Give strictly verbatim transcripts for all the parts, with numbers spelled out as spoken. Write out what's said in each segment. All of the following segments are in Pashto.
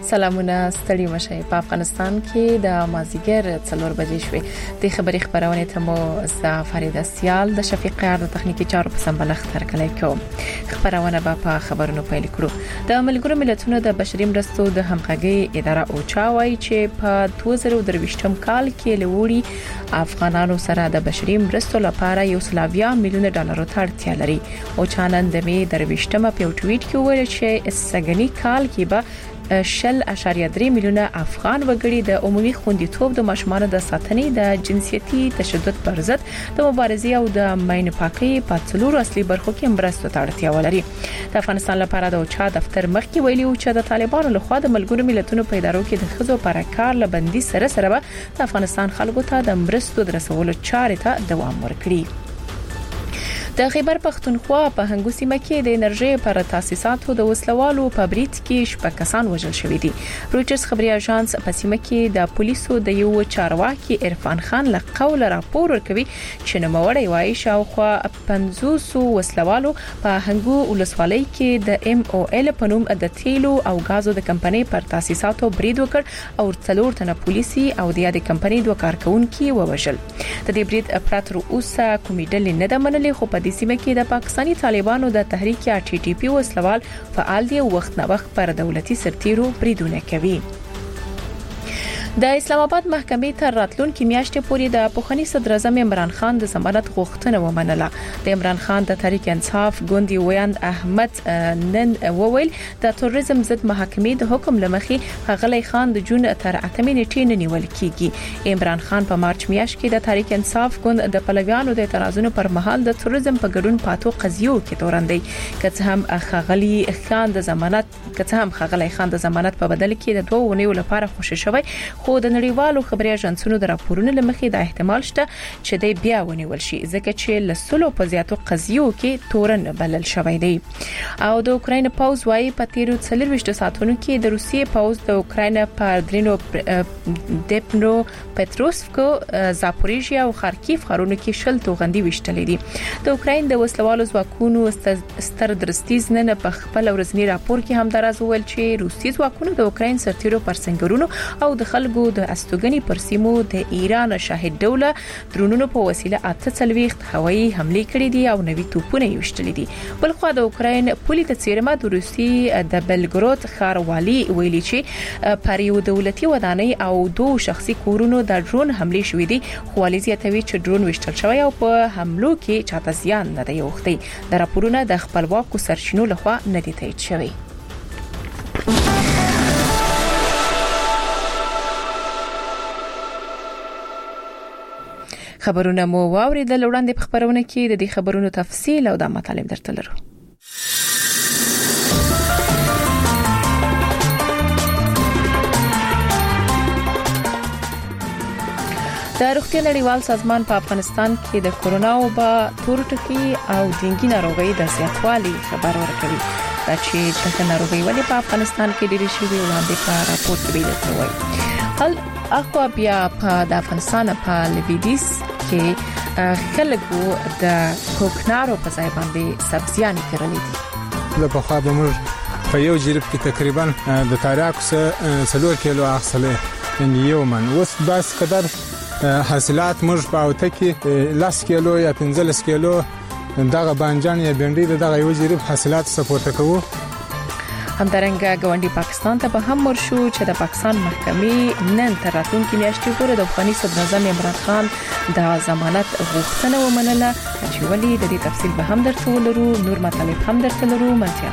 سلامونه ستړي مشه په افغانستان کې د مازیګر څلور بجې شوې د خبري خبرونه ته مو ز فرید سیال د شفیق یار د تخنیکی چارو په سمبلخ ترکلای کوم خبرونه به په خبرونو پیل کړو د ملګرو ملتونو د بشري مرستو د همغږي اداره اوچا وایي چې په دوه زره درویشتم کال کې لوري افغانانو سره د بشري مرستو لپاره یو سلاویا میلیون ډالر ته اړتیا لري اوچا نن د می درویشتم په ټویټ کې ویل چې سګنی کال کې به شل اشاریه درې میلیونه افغان وګړي د عمومي خوندیتوب د ماشومانو د ساتنې د جنسيتي تشدد پر ضد د مبارزې او د ماین پاکي په څلورو اصلي برخو کې مرستو ته اړتیا ولري د افغانستان لپاره د اوچا دفتر مخکې ویلي و چې د طالبانو لخوا د ملګرو ملتونو په ادارو کې د خزو پر کار لبندي سره سره د افغانستان خلکو ته د مرستو د رسولو چارې ته دوام ورکړي د خیبر پختونخوا په هنګو سیمه کې د انرژي پر تاسیساتو د وسلوالو په بریټ کې شپږ کسان وژل شوي دي رويټرز خبري اژانس په سیمه کې د پولیسو د یو چارواکي عرفان خان له قول راپور ورکوي چې نوموړی وایي شاوخوا پنځوس وسلوالو په هنګو ولسوالۍ کې د ام او ال په نوم د تیلو او غازو د کمپنۍ پر تاسیساتو برید وکړ او څلور تنه پولیسي او د یادې کمپنۍ دوه کارکونکو ووژل د دې برید پراتر اوسه کومې ډلې نه د منلې خو په دې سیمه کې د پاکستاني طالبانو د تحریک یا ټي ټي پی وسلوال فعال دي وخت نه وخت پر دولتي سرتیرو بریدونه کوي د اسلام آباد محکمې تر راتلونکي میاشتې پورې د پوخني صدر اعظم عمران خان د ضمانت غوښتنه ومنله د عمران خان د تحریک انصاف ګوندي ویاند احمد نن وویل د تروریزم ضد محکمې د حکم لمخې غلي خان د جون تر اتمې نیټې نه نیول کیږي عمران خان په مارچ میاشت کې د تحریک انصاف ګوند د پلویانو د اعتراضونو پر مهال د تروریزم په ګډون پاتو قضیو کې تورندې کڅ هم غلي خان د ضمانت کڅ هم غلي خان د ضمانت په بدل کې د دوه ونیو لپاره خوشی شوی خو د نړیوالو خبري اژانسونو د راپورونو لمخې د احتمال شته چې د بیا ونیول شي ځکه چې لسلو په زیاتو قضیو کې تورن بلل شوی دی او د اوکرين پاوز وايي په تیرو څلورويشت ساعتونو کې د روسیې پاوز د اوکرين په درینو دپنو پټروسکو زاپوریژیا او خارکیف ښارونو کې شل توغندي وشتلې دي د اوکرين د وسلوالو ځواکونو ستر درستیز نن په خپل ورځنی راپور کې هم دراز ویل چې روسي ځواکونو د اوکرين سرتیرو پر سنگرونو او د خلکو د استوګنی پر سیمو د ایران شاهد دوله درونونو په وسیله اته څلويخت هوایي حمله کړې دي او نوي توپونه یوشتلې دي بل خو د اوکرين پولیټ څیرمه د روسي د بلګرود ښاروالي ویلي چې پر یو دولتي ودانۍ او دوه شخصي کورونو د ډرون حمله شوې دي خو والیزیتوي چې ډرون وشتل شوی او په حملو کې چاته زیان نه دی وختي د راپورونو د خپلواکو سرچینو لخوا نه دي تایید شوی خبرونه مو واوریدل وړاندې په خبرونه کې د دې خبرونو تفصیل او د مطالب درته لرو د روغتیا نړیوال سازمان په افغانستان کې د کورونا وبا تورټخي او ډینګي ناروغي د زیاتوالي خبر ورکړي چې دغه ناروغي ولې په افغانستان کې ډېرې شوې وړاندې په راپور کې ویل شوی هل اخوا بیا په د افغانستان په لویدیس کې خلکو د کوکنارو په ځای باندې سبزیان کرلې دي له په خوا به موږ په یو جریب کې تقریبا د تاریاکو سره څلور کیلو اخصلې ان یو من اوس بس قدر حاصلات موږ په اوته کې لاس کیلو یا پنځلس کیلو دغه بانجان یا بنډي دغه یو جریب حاصلات سپورټ کوو همدارنګه ګاونډي پاکستان ته به هم ورشو چې د پاکستان محکمې نن تر راتلونکي میاشتې پورې د افغاني صدر اعظم عمران خان د ضمانت غوښتنه ومنله چې ولې د دې تفصیل به هم درته ولرو نور مطالب هم درته لرو منځه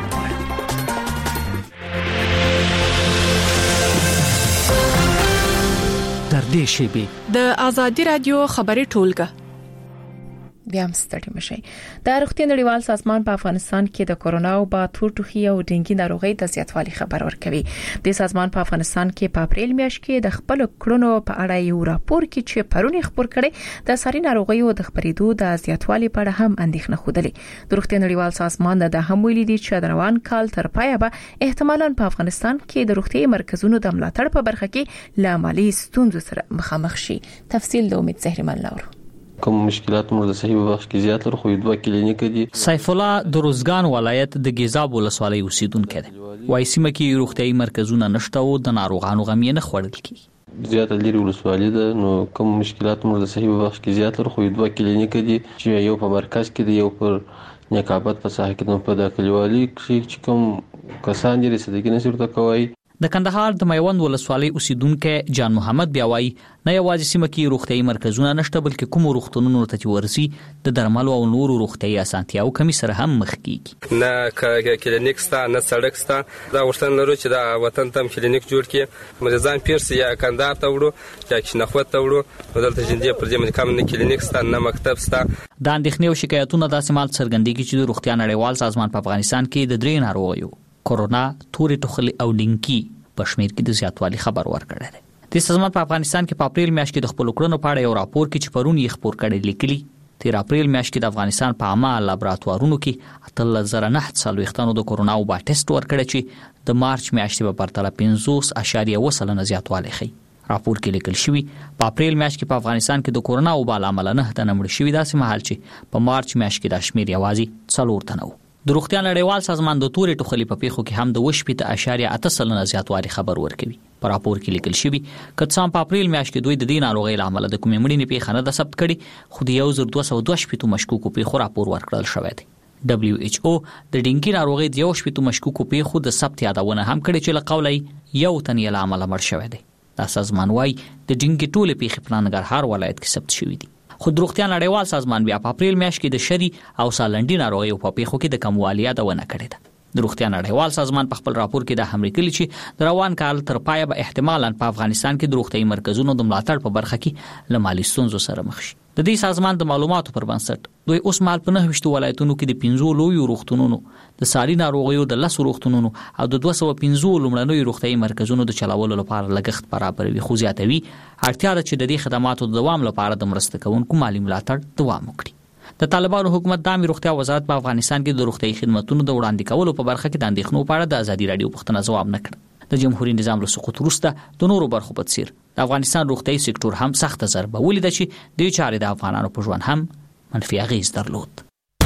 در دې شیبه د ازادي رادیو خبري ټولګه بیا هم ستړي مشي د روغتیا نړیوال سازمان په افغانستان کې د کورونا او با تورټخي او ډینګي ناروغي د زیاتوالي خبر ورکوي د سازمان په افغانستان کې په اپریل میاشت کې د خپل کړنو په اړه یو راپور کې چې پرونی خبر کړي د ساري ناروغي او د خبرېدو د زیاتوالي په اړه هم اندېښنه خوده د روغتیا نړیوال سازمان د هم ویلي دي چې د روان کال تر پایه به احتمالاً په افغانستان کې د روغتي مرکزونو د ملاتړ په برخه کې لا مالي ستونزو سره مخامخ شي تفصیل د امید زهرمن لور کوم مشکلات موږ د صحي بخش کې زیات لرو، خو دوه کلینیک دي. سیف الله د روزګان ولایت د ګیزاب ولسوالۍ اوسیدونکی دی. وایي سیمه کې روغتیايي مرکزونه نشته او د ناروغانو غم یې نه خوړل کیږي. زیاته لري ولسوالۍ ده، نو کوم مشکلات موږ د صحي بخش کې زیات لرو، خو دوه کلینیک دي چې یو په مرکز کې دی، یو پر نیکابت په ساحه کې، نو په د کلیوالي کې کوم کسان دي رسیدګي نه ورته کوي. د کندهار د میوند ولسوالۍ اوسیدونکو جان محمد بیا وایي نه یوازې سیمه کې روغتیايي مرکزونه نشته، بلکې کوم روغتونونو ته ورسي د درملو او نورو روغتیايي اسانتیاو کمی سره هم مخ کیږي. نه کلینیک ستا نه سړک ستا، دا وشتن لرو چې دا وطن تم کلینیک جوړ کړي، مریضان پیرسي یا کندهار ته وړو یا کښنخوت ته وړو، دلته جندې پر دې باندې کوم نه کلینیک ستا نه مکتب ستا. د اندېښنې او شکایتونو داسې مال څرګندېږي چې د روغتیا نړیوال سازمان په افغانستان کې د درې ناروغیو کورونا، تورې ټوخلي او ډینګي په شمیر کې د زیاتوالي خبر ورکړی دی. د سازمان په افغانستان کې په اپریل میاشت کې د خپل کړنو په اړه یو راپور کې چې پرون یې خپور کړی لیکلي، تیر اپریل میاشت کې د افغانستان په عامه لابراتوارونو کې اتلس زره نه څلوېښتانو د کورونا وبا ټیسټ ورکړی چې د مارچ میاشتې په پرتله پنځوس اعشاریه اووه سلنه زیاتوالی ښیي. راپور کې لیکل شوی په اپریل میاشت کې په افغانستان کې د کورونا وبا له امله نه تنه مړ شوي، داسې مهال چې په مارچ میاشت کې د شمیر یوازې څلور تنه وو. د روغتیا نړیوال سازمان د تورې ټوخلي په پیښو کې هم د وشپېته اعشاریه اته سلنه زیاتوالی خبر ورکوي. په راپور کې لیکل شوی که څه هم په اپریل میاشت کې دوی د دې ناروغۍ له امله د کومې مړینې پیښه نه ده ثبت کړې، خو د یو زر دوه سوه دوه شپېتو مشکوکو پیښو راپور ورکړل شوی دی. دبلیو ایچ او د ډینګي ناروغۍ د یو شپېتو مشکوکو پیښو د ثبت یادونه هم کړې چې له قوله یو تن یې له امله مړ شوی دی. دا سازمان وايي د ډینګي ټولې پیښې په ننګرهار ولایت کې ثبت شوې دي. خو د روغتیا نړیوال سازمان بیا په اپریل میاشت کې د شری او سالنډي ناروغیو په پیښو کې د کموالي یادونه کړې ده. د روغتیا نړیوال سازمان په خپل راپور کې د هم لیکلي چې د روان کال تر پایه به احتمالاً په افغانستان کې د روغتیايي مرکزونو د ملاتړ په برخه کې له مالي ستونزو سره مخ شي. د دې سازمان د معلوماتو پر بنسټ دوی اوس مال په نهه ویشت ولایتونو کې د پنځو لویو روغتونونو، د ساري ناروغیو د لسو روغتونونو او د دوه سوه پنځو لومړنیو روغتیايي مرکزونو د چلولو لپاره لګښت برابروي، خو زیاتوي اړتیا ده چې د دې خدماتو د دوام لپاره د مرسته کوونکو مالي ملاتړ دوام وکړي. د طالبانو حکومت د عامه روغتیا وزارت په افغانستان کې د روغتیايي خدماتو د وړاندې کولو په برخه کې د اندېښنو په اړه د ازادي رادیو پوښتنه ځواب نه کړ. د جمهوریت نظام له سقوط وروسته د نورو برخو په څیر د افغانستان روغتیايي سکتور هم سخت ضربه ولیده چې د چارې د افغانانو په ژوند هم منفي اغېز درلود.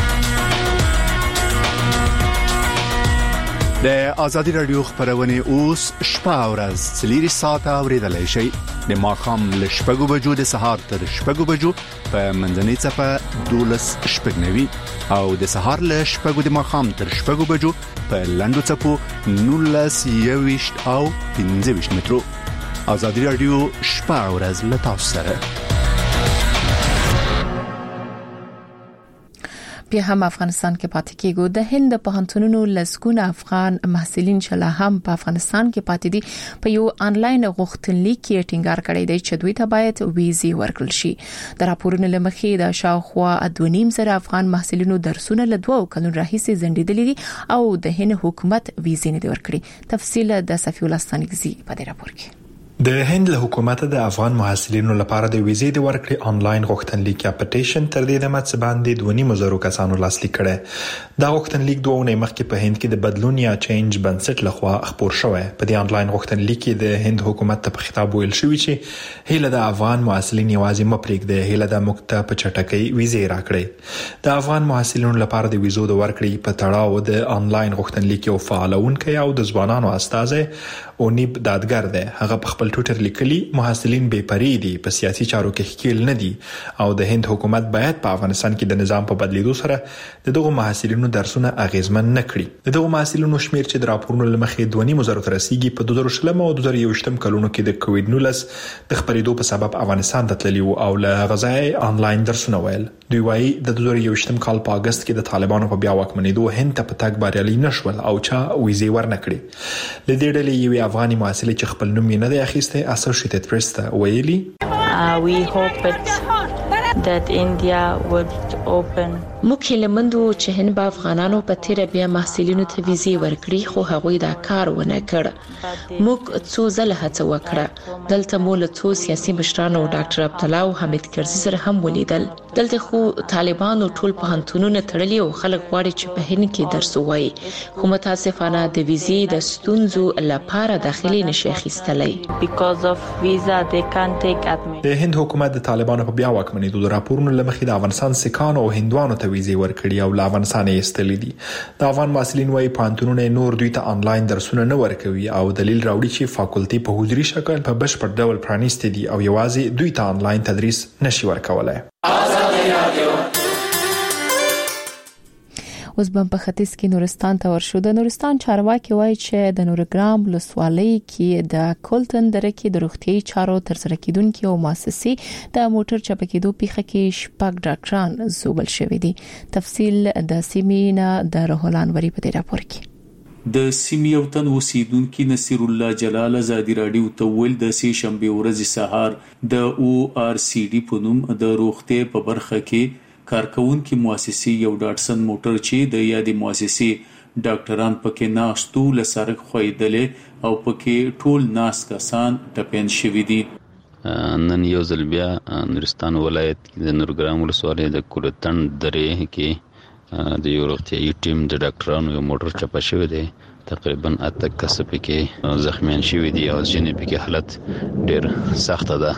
د ازادي رادیو خبرونه اوس شپه او ورځ څلور ساعته اوریدلای شئ. د ماښام له شپږو بجو د سهار تر شپږو بجو په منځنۍ څپه دولس شپږ نوي او د سهار له شپږو د ماښام تر شپږو بجو په لنډو څپو نولس یوویشت او پنځه ویشت مترو. ازادي رادیو شپه او ورځ له تاسو سره. بیا هم افغانستان کې پاتې کېږو. د هند په پوهنتونونو لسګونه افغان محصلین چې لا هم په افغانستان کې پاتې دي په یو انلاین غوښتنلیک کې ټینګار کړی دی چې دوی ته باید ویزې ورکړل شي. د راپورونو لمخې د شاوخوا دوه نیم زره افغان محصلینو درسونه له دوه کلونو راهیسې ځنډېدلي دي او د هند حکومت ویزې نه دی ورکړي. تفصیل د صفی الله ستانکزي په دې راپور کې. د هند له حکومت د افغان محصلینو لپاره د ویزې د ورکړې انلاین غوښتنلیک یا پټیشن تر دې دمه څه باندې دوه نیم زره کسانو لاسلیک کړي. دا غوښتنلیک دوه ونې مخکې په هند کې د بدلون یا چینج بنسټ لخوا خپور شوی. په دې انلاین غوښتنلیک کې د هند حکومت ته په خطاب ویل شوی چې هیله د افغان محصلین یوازې مپریږدي، هیله د مکتب په چټکۍ ویزې راکړي. د افغان محصلینو لپاره د ویزو د ورکړې په تړاو د انلاین غوښتنلیک یو فعالونکی او د ځوانانو استازی اونیب دادګر دی. هغه په خپل ټویټر لیکلي محصلین بې پرې دي، په سیاسي چارو کې ښکیل نه دي او د هند حکومت باید په افغانستان کې د نظام په بدلیدو سره د دغو محصلینو درسونه اغیزمن نه کړي. د دغو محصلینو شمیر چې د راپورونو لمخې دوه نیم زره ته رسیدي په دوه زره شلم او دوه زره یوویشتم کلونو کې د کووډ نولس د خپرېدو په سبب افغانستان ته تللي او له غزای انلاین درسونه ویل. دوی وايي د دوه زره یوویشتم کال په اگست کې د طالبانو په بیا واکمنېدو هند ته په تګ بریالي نشول او چا ویزې ورنکړي. له دې ډلې یو افغاني محصل چې خپل نوم یې نه دی اخیستی Associated Press ته ویلي uh, we hope it that India would open موږ هیلمندو چې هند به افغانانو په تیر بیا محصلینو ته ویزې ورکړي خو هغوی دا کار ونه کړ. موږ څو ځله هڅه وکړه. دلته مو له څو سیاسي مشرانو ډاکټر عبدالله او حمید کرزي سره هم ولیدل. دلته خو طالبانو ټول پوهنتونونه تړلي او خلک غواړي چې په هند کې درس ووایي خو متاسفانه د ویزې د ستونزو لپاره داخلي نشي اخیستلی. د هند حکومت د طالبانو په بیا واکمنېدو د راپورونو لمخې د افغانستان سکانو او هندوانو ته ویزې ورکړي او له افغانستان یې ایستلې دي. د افغان محصلین وايي پوهنتونونه نور دوی ته انلاین درسونه نه ورکوي او دلیل راوړي چې فاکولټي په حضوري شکل په بشپړ ډول پرانیستي دي او یوازې دوی ته انلاین تدریس نشي ورکولای. اوس بم په ختیځ کې نورستان ته ورشو. د نورستان چارواکي وایي چې د نورګرام ولسوالۍ کې د کولتن دره کې د روغتيایي چارو ترسره کیدونکو او مؤسسې د موټر چپکېدو پیښه کې شپږ ډاکټران زوبل شوي دي. تفصیل د سیمینه د رهولانوري په راپور کې. د سیمې یو تن اوسیدونکو نصیر الله جلال ازادي راډیو ته ویل د سې شنبه ورځ سهار د او ار سی ډي په نوم د روغتي په برخه کې کارکونکو مؤسسې یو ډاټسن موټر چې د یادې مؤسسې ډاکټران پکې ناستو لسرک خویدلې او پکې ټول ناس کسان ټپین شوي دي. نن یو ځل بیا نورستان ولایت د نورګرام ولسوالۍ د کولتن درې کې د یو روغتیایي ټیم د ډاکټرانو یو موټر چپه شوی دی. تقریبا اته کس پکې زخمیان شوي دي او ځینې پکې حالت ډېر سخته ده.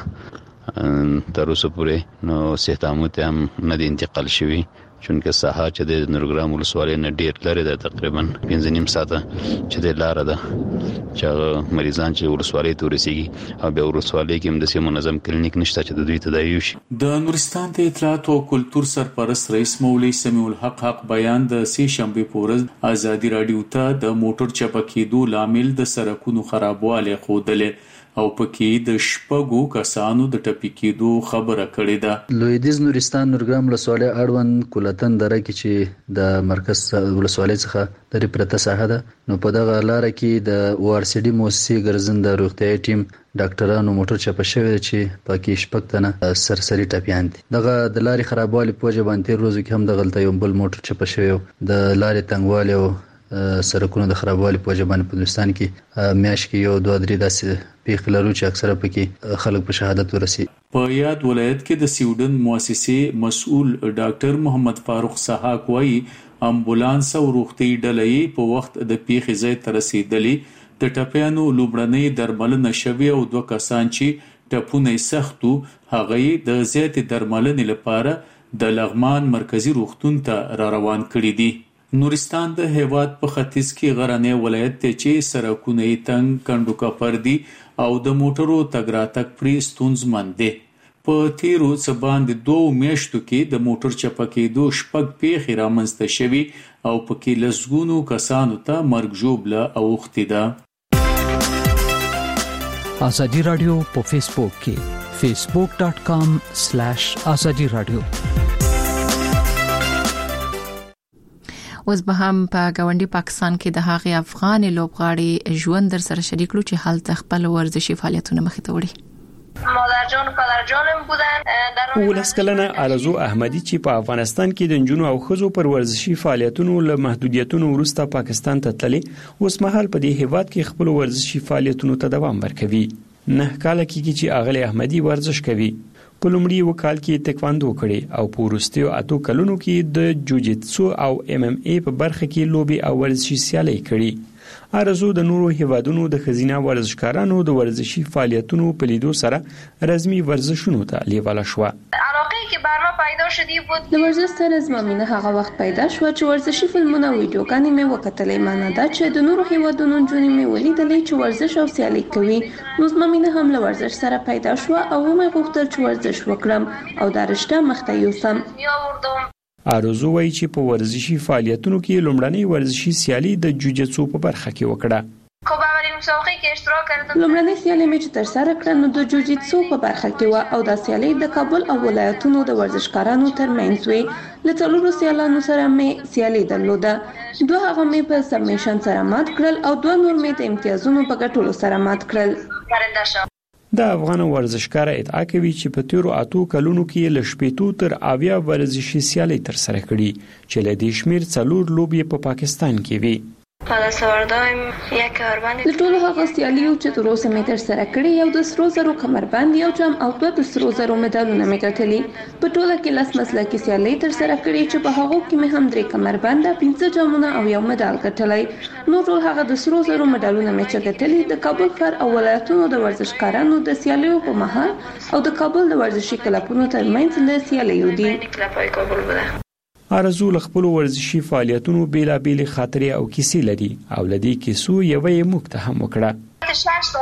تر اوسه پورې نو صحتامت هم نه دي انتقال شوي چونکه ساحه چې د نورګرام ولسوالۍ نه ډېر لري ده تقریبا پنځه نیم ساعته چې د لار ده چې مریضان چې ولسوالۍ ته ورسیږي او بیا ولسوالۍ کې هم د سیمه منظم کلینیک نشته چې د دوی تداوی وشي. د نورستان د اطلاعات او کلتور سرپرست رئیس مولوي سمیع الحق حق بیان د سې شنبه په ورځ ازادي راډیو ته د موټر چپکېدو لامل د سړکونو خرابوالی ښودلې او پکې د شپږو کسانو د ټپي کېدو خبره کړې ده. لویدیز نورستان نورګرام ولسوالۍ اړوند کولتن دره کې چې د مرکز ولسوالۍ څخه د پرته ساحه ده نو په دغه لار کې د او ار سی ډي مؤسسې ګرځنده روغتیایي ټیم ډاکټرانو موټر چپه شوی چې پکې شپږ تنه سرسري ټپيان دي. دغه د لارې خرابوالي په وجه باندې روزو کې هم دغه یو بل موټر چپه شوی د لارې تنګوالي او سرکونو د خرابوالي په وجه باندې په نورستان کې میاش کې یو دوه درې داسې پیښې لرو چې اکثره پکې خلک په شهادت ورسي. په یاد ولایت کې د سویډن مؤسسې مسؤل ډاکټر محمد فاروق سحاق وايي امبولانس او روغتي ډلې په وخت د پیښې ځای ته رسیدلې. د ټپيانو لومړنۍ درملنه شوې او دوه کسان چې ټپونه سختو هغه د زیاتې درملنې لپاره د لغمان مرکزی روغتون ته را روان کړي دي. نورستان د هیواد په ختیځ کې غرنی ولایت ته چې سړکونه یې تنګ کندو کپر دي او د موټرو تګ راتګ پرې ستونزمن دي. په تیرو څه باندې دوه میاشتو کې د موټر چپه کېدو شپږ پیښې رامنځته شوي او پکې لسګونو کسانو ته مرګ ژوبله اوښتې ده. ازادي رادیو په فیسبوک کې facebook dot com slash azadi radio. اوس به هم په گاونډي پاکستان کې د هغې افغان لوبغاړي ژوند در سره شریک کړو چې حالت خپل ورزشي فعالیتونه مخې ته وړي. مادر جان و پدر جانم بودن در ولس کلنه ارزو احمدی چې په افغانستان کې د نجونو او ښځو پر ورزشي فعالیتونو له محدودیتونو وروسته پاکستان ته تللي اوس مهال په دې هیواد کې خپل ورزشي فعالیتونو ته دوام ورکوي. نه کال کې چې اغلی احمدی ورزش کوي. په لومړي وکال کې تکواندو کړي او په وروستیو اتو کلونو کې د جوجیتسو او ام ام ای په برخه کې لوبي او ورزشي سیالي کړي. ارزو د نورو هیوادونو د خزینه ورزشکارانو د ورزشي فعالیتونو په لیدو سره رسمي ورزشونو ته لیواله شو. علاقه که بر ما پیدا شدی بود د ورزش سره زمامینه هغه وخت پیدا شو چې ورزشي فلمونه او ویډیوګانې مې وکتلې. معنی دا چې د نورو هیوادونو جونې مې ولیدلې چې ورزش او سیالي کوي. نو زمامینه هم له ورزش سره پیدا شو او مې غوښتل چې ورزش وکړم او دا رشته مخته یوسم. ارزو وایي چې په ورزشي فعالیتونو کې لومړنۍ ورزشي سیالي د جوجیتسو په برخه کې وکړه. خب اولین مسابقه کې اشتراک کردم. لومړنۍ سیالي مې چې تر سره کړه نو د جوجیتسو په برخه کې و او دا سیالي د کابل او ولایتونو د ورزشکارانو ترمنځ وي. له څلورو سیالانو سره مې سیالي درلوده. دوه هغه مې په سبمیشن سره مات کړل او دوه نور مې د امتیازونو په ګټلو سره مات کړل. برنده شوم. د افغان ورزشکار ادعا کوي چې په تیرو اتو کلونو کې ل شپېتو تر اویا ورزشي سیالۍ تر سره کړي چې له دې شمیر څلور لوبې په پا پاکستان کې وي. د ټولو هغه سیالیو چې تر اوسه مې تر سره کړې یو د سرو زرو کمربند یو جام او دوه د سرو زرو مډالونه مې ګټلي. په ټوله کې لس مسلکي سیالۍ تر سره کړې چې په هغو کې مې هم درې کمربند، پنځه جامونه او یو مډال ګټلی. نو ټول هغه د سرو زرو مډالونه مې چې ګټلي د کابل ښار او ولایتونو د ورزشکارانو د سیالیو په مهال او د کابل د ورزشي کلبونو ترمنځ له سیالیو دي. ارزو ل خپل ورزشي فعالیتونو بیلابېل خاطرې او کیسې لري او لدی کیسو یوې موږ ته هم وکړه.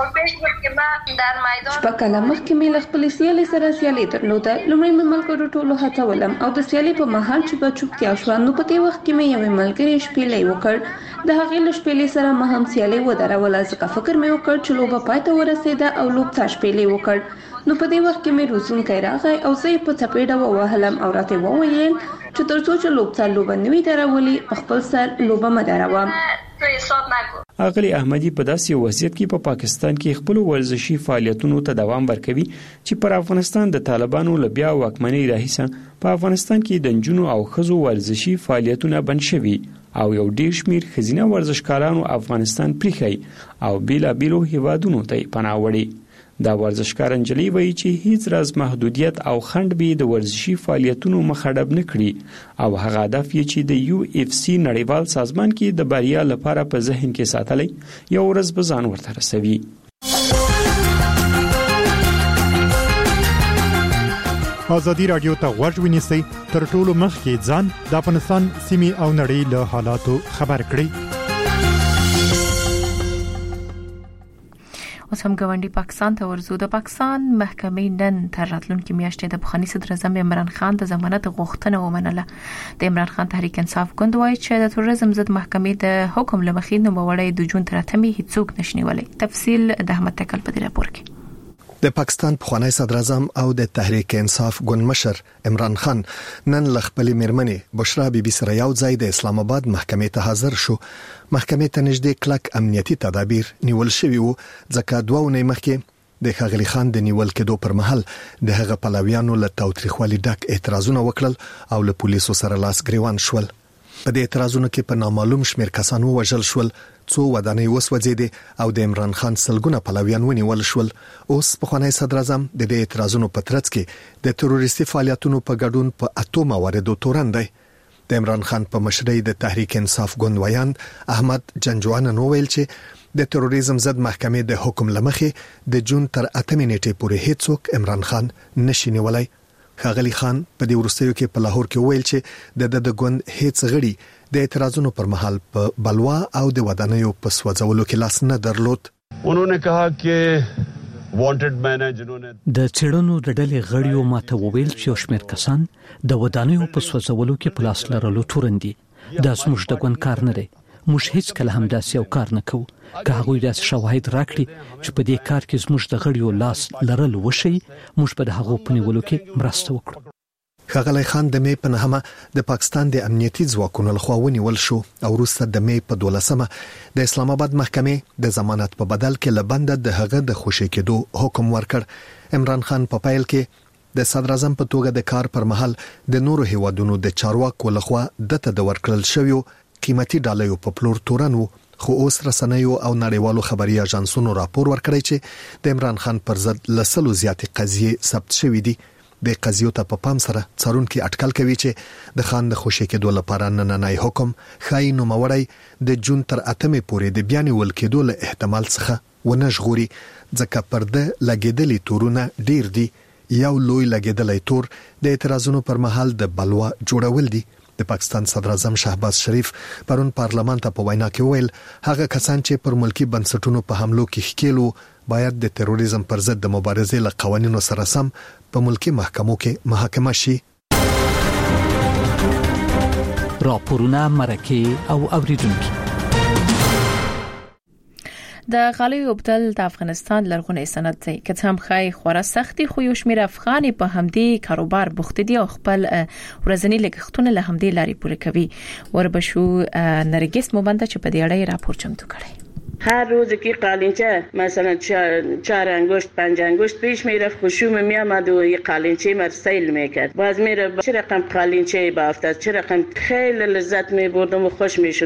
شپږ کاله مخکې مې له خپلې سیالۍ سره سیالي درلوده. لومړی مې ملګرو ټولو هڅولم او د سیالۍ په مهال چې به چوپتیا شوه نو په دې وخت کې مې یوې ملګرې شپېلۍ وکړ. د هغې له شپېلۍ سره ما هم سیالۍ ودروله ځکه فکر مې وکړ چې لوبه پای ته ورسېده او لوبڅا شپېلۍ وکړ. نو په دې وخت کې مې روزونکی راغی او زه یې په څپېړه ووهلم او راته وویل چې تر څو چې لوبڅا لوبه نوي درولي خپل سر لوبه مه دروه. اغلی احمدی په داسې وضعیت کې په پا پاکستان کې خپل ورزشي فعالیتونو ته دوام ورکوي چې پر افغانستان د طالبانو له بیا واکمنۍ راهیسه په افغانستان کې د نجونو او ښځو ورزشي فعالیتونه بند شوي او یو ډیر شمیر ښځینه ورزشکارانو افغانستان پریښی او بیلا بیلو هیوادونو ته پناه وړي. دا ورزشکار انجلی وایي چې هیڅ راز محدودیت او خنډ به د ورزشي فعالیتونو مخه ډب نه کړي او هغه هدف یې چې د یو اف سی نړیوال سازمان کې د بریا لپاره په ذهن کې ساتلی یو ورځ به ځان ورته رسوي. ازادي رادیو ته غوږ ونیسئ تر ټولو مخکې ځان د افغانستان سیمې او نړۍ له حالاتو خبر کړئ. اوس هم ګاونډي پاکستان ته ورزو. د پاکستان محکمې نن تر راتلونکي میاشتې د پخواني صدر اعظم عمران خان د ضمانت غوښتنه ومنله. د عمران خان تحریک انصاف ګوند وایي چې د تروریزم ضد محکمې د حکم لمخې نوموړی د جون تر اتمې هیڅوک نشنیولای. تفصیل د احمد تکل په دې راپور کې. د پاکستان پخوانی صدر اعظم او د تحریک انصاف ګوند مشر عمران خان نن ل خپل میرمنې بشرا بیبي سره یو ځای د اسلام آباد محکمې ته حاضر شو. محکمې ته نږدې کلک امنیتي تدابیر نیول شوي وو ځکه دوه ونې مخکې د خغلی خان د نیول کېدو پر مهال د هغه پلویانو له تاوتریخوالي ډک اعتراضونه وکړل او له پولیسو سره لاس ګریوان شول. په دې اعتراضونو کې په نامعلوم شمیر کسان وژل شول، څو ودانۍ وسوځېدې او د عمران خان سلګونه پلویان ونیول شول. اوس پخوانی صدر اعظم د دې اعتراضونو په ترڅ کې د تروریستي فعالیتونو په ګډون په اتو مواردو تورن دی. د عمران خان په مشرۍ د تحریک انصاف ګوند ویان احمد جنجوان نو ویل چې د تروریزم ضد محکمې د حکم لمخې د جون تر اتمې نیټې پورې هیڅوک عمران خان نشي نیولای. خغلی خان په دې ورستیو کې په لاهور کې ویل چې د د ګوند هیڅ غړي د اعتراضونو پر مهال په بلوا او د ودانیو په سوځولو کې لاس نه درلود. انہوں نے کہا کہ وانټډ مین جنہوں نے د چړونو د ډلې غړیو ماته وویل چې شمیر کسان د ودانیو په سوځولو کې پلاس لرلو تورندي. دا زموږ د ګوند کار نه دی. موږ هیڅ کله هم داسې یو کار نه کوو. که هغوی داسې شواهد راکړي چې په دې کار کې زموږ د غړیو لاس لرل وشي موږ به د هغو په نیولو کې مرسته وکړو. خغلی خان د می په نهمه د پاکستان د امنیتي ځواکونو لخوا ونیول شو او وروسته د می په دولسمه د اسلام آباد محکمې د ضمانت په بدل کې لبنده د هغه د خوشی کېدو حکم ورکړ. عمران خان په پایل کې د صدر اعظم په توګه د کار پر مهال د نورو هیوادونو د چارواکو لخوا دته د ورکړل شویو قیمتي ډالۍ په پلور تورنو، خو اوس رسنیو او نړیوالو خبري اژانسونو راپور ورکړی چې د عمران خان پر ضد لسلو زیاتې قضیې ثبت شوې دي. د قضیو ته په پام سره څارونکو اټکل کوي چې د خان د خوشی کېدو لپاره نننۍ حکم خای نو موړی د جون تر اتمې پورې د بیان ول کېدو له احتمال څخه ونشغوري ځکه پرده لګیدلې تورونه ډیر دي. یو لوی لګیدلې تور د اعتراضونو پر مهال د بلوا جوړول دي. د پاکستان صدر اعظم شهباز شریف پرون پارلمان ته په وینا کې ویل هغه کسان چې پر ملکی بنسټونو په حملو کې ښکیلو باید د تروریزم پر ضد د مبارزې له قوانینو سره سم په ملکی محکمو کې محاکمه شي. راپورونه مرکه او اوریدونکو. د غالیو وبدل د افغانستان لرغونی صنعت دی که څه هم خای خورا سختي خو یو شمیر افغاني په همدې کاروبار بوخت دي او خپل ورځنی لګښتونه له همدې لارې پوره کوي. وربشو نرګس موبند چې په دې اړه راپور چمتو کړی. هر روز که قالینچه مثلا چهار انگشت پنج انگشت پیش میرفت خشوم میامد و یه قالینچه مر سیل میکرد. باز میره چه رقم قالینچه بافت چه رقم خیلی لذت میبردم و خوش میشد.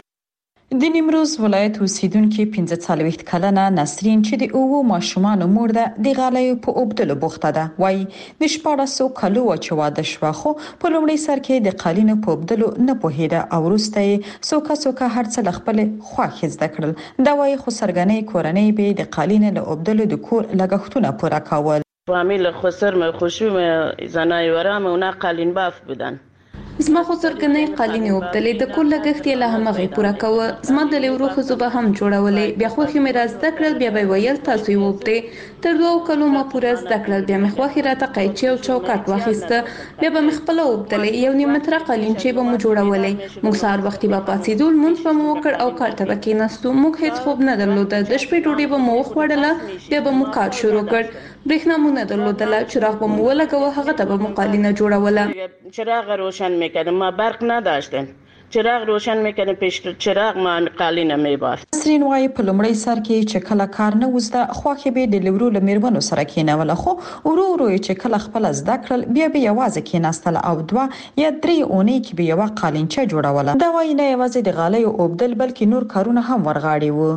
د نیمروز ولایت اوسیدونکو پنځه څلوېښت کلنه نسرین چې د اوو ماشومان مور ده د غالۍ په اوبدلو بوخته ده. وایي د شپاړس سوه کلو چې واده شوه خو په لومړي سر کې د قالینو په اوبدلو نه پوهېده او وروسته یې سوکه سوکه هر څه له خپلې خوښې زده کړل. دا وایي خو سرګنۍ کورنۍ به د قالینو له اوبدلو د کور لګښتونه پوره کول. فامیل خسر مې خوشوم زنای ورام او نه قالین باف بودن. زما خو سرګنۍ قالینې وبدلې د کور لګښت یې له همغې پوره کوه. زما د لیورو ښځو به هم جوړولې. بیا خوښې مې را زده کړل. بیا به ویل تاسو یې وبدئ. تر دوو کلو ما پوره زده کړل. بیا مې خوښې راته قیچي او چوکاټ واخیسته. بیا به مې خپله وبدلې. یو نیم متره قالینچې به مو جوړولې. موږ سهار وختي به پاڅېدو، لمونځ به مو وکړ او کار ته به کېناستو. موږ هېڅ خوب نه درلوده. د شپې ډوډۍ به مو وخوړله. بیا به مو کار شروع کړ. برېښنا مو نه درلودله. چراغ به مو ولګاوه. هغه ته به مو قالینه جوړوله. چراغ روشن میکردم. ما برق نداشتم. چراغ روشن میکنه پیش چراغ ما قالینه میبافت. نسرین وایي په لومړي سر کې چې کله کار نه وزده خوښې به د لیورو له میرمنو سره کېنوله، خو ورو ورو چې کله خپل زده کړل بیا به یوازې کېناستله او دوه یا درې اونۍ کې به یوه قالینچه جوړوله. دا وایي نه یوازې د غالیو اوبدل بلکې نور کارونه هم ورغاړي وو.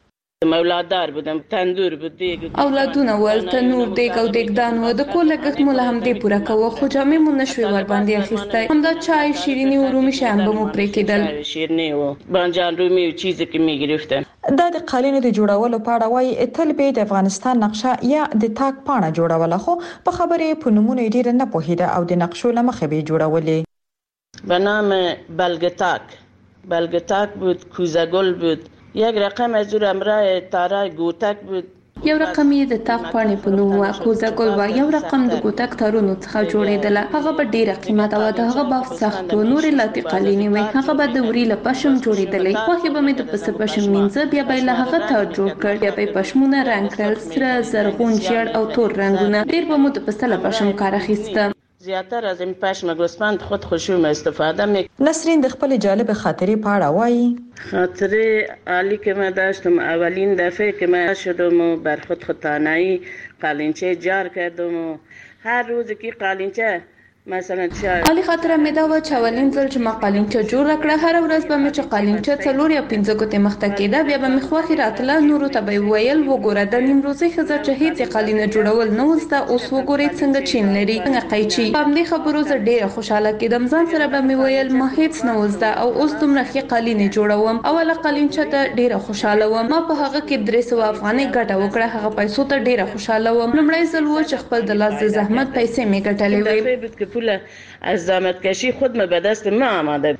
اولاددار بودم. تندور بود، دیگ اولادونه ول، تنور، دیگ او دیگدان و د کور لګښت مو له همدې پوره کوه. خو جامې مو نشوې ور باندې اخیستی. همدا چای، شیریني و رومي شیان به مو پرې کېدل. شیریني و بانجان رومي و چیزی که میگرفتن. دا د قالینو د جوړولو په اړه وایي تل به د افغانستان نقشه یا د تاک پاڼه جوړوله، خو په خبرې په نومونو ډېر نه پوهېده او د نقشو له مخې به جوړولې. به نام بلگتاک بلگتاک بود، کوزگل بود. یک رقم از دور امرای تارای گوتک بود. یو رقم یې د تاق پاڼې په نوم و، کوزګل و. یو رقم د ګوتک تارونو څخه جوړېدله. هغه به ډېره قیمته وه. د هغه بافت سخت و. نورې لاتې قالینې وې. هغه به د وري له پشم جوړېدلې. خوښې به مې د پسه پشم مینځه. بیا به یې له هغه تار جوړ کړ. بیا به یې پشمونه رنګ کړل، سره، زرغون، ژیړ او تور رنګونه. ډېر به مو د پسه له پشم کار اخیسته. زیاتر از این پشم گوسفند خود خوشوم استفاده می. نسرین د خپل جالب خاطرې په اړه وایي خاطره عالی که من داشتم اولین دفعه که من شدم و بر خود خطانایی قالینچه جار کردم و هر روز که قالینچه مثلا چا علی خاطره مې دا و چې اولین ځل چې ما قالینچه جوړ کړه هر ورځ به مې چې قالینچه څلور یا پنځه ګوتې مخته کېده. بیا به مې خوښې راتله. نورو ته به ویل وګوره د نیمروزي ښځه چې هېڅ قالینه جوړول نه وزده اوس وګورئ څنګه چین لري، څنګه قیچي. په همدې خبرو زه ډېره خوشحاله کېدم. ځان سره به مې ویل ما هېڅ نه وزده او اوس دومره ښې قالینې جوړوم. اوله قالینچه ته ډېره خوشحاله وم. ما په هغه کې درې سوه افغانۍ ګټه وکړه. هغه پیسو ته ډېره خوشحاله وم. لومړی ځل و چې خپل د لاس د زحمت پیسې مې ګټلې وې. پول از زحمت کشی خود ما به دست ما آمده.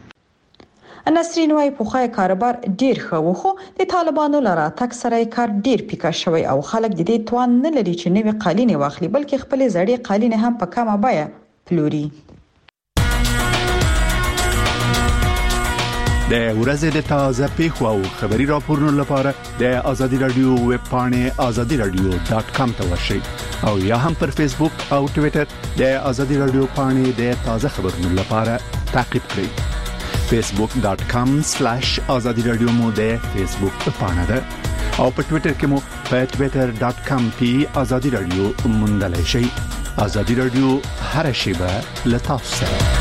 نسرین وایي پخوی کاروبار ډیر ښه و، خو د طالبانو له راتګ سره کار ډیر پیکه شوی او خلک د دې توان نه لري چې نوې قالینې واخلي، بلکې خپلې زړې قالینې هم په کمه بیه پلوري. د ورځې د تازه پیښو او خبري راپورونو لپاره د آزادي رادیو ویب پاڼې آزادي رادیو ډاټ کام ته ورشئ او یا هم پر فیسبوک او ټوئیټر د آزادي رادیو پاڼې د تازه خبرونو لپاره تعقیب کړئ. فیسبوک ډاټ کام سلیش آزادي رادیو مو د فیسبوک پاڼه ده او په ټوئیټر کې مو په ټوئیټر ډاټ کام کې آزادي رادیو موندلای شئ. آزادي رادیو هر شیبه له تاسو سره.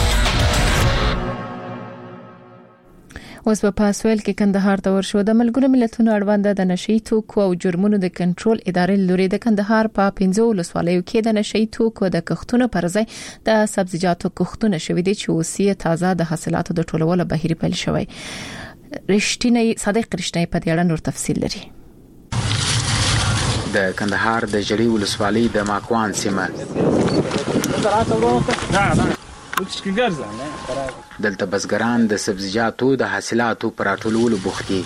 اوس په پاسویل کې کندهار ته ورشو. د ملګرو ملتونو اړوند د نشئی توکو او جرمونو د کنټرول ادارې لوري د کندهار په پنځو ولسوالیو کې د نشئی توکو د کښتونو پر ځای د سبزیجاتو کښتونه شوې دي چې اوسې تازه د حاصلاتو د ټولولو بهیر پیل شوی. رښتینی صادق رښتینی په دې اړه نور تفصیل لري. د کندهار د جړی ولسوالۍ د ماکوان سیمه دلته بزګران د سبزیجاتو د حاصلاتو پر راټولولو بوخت دي.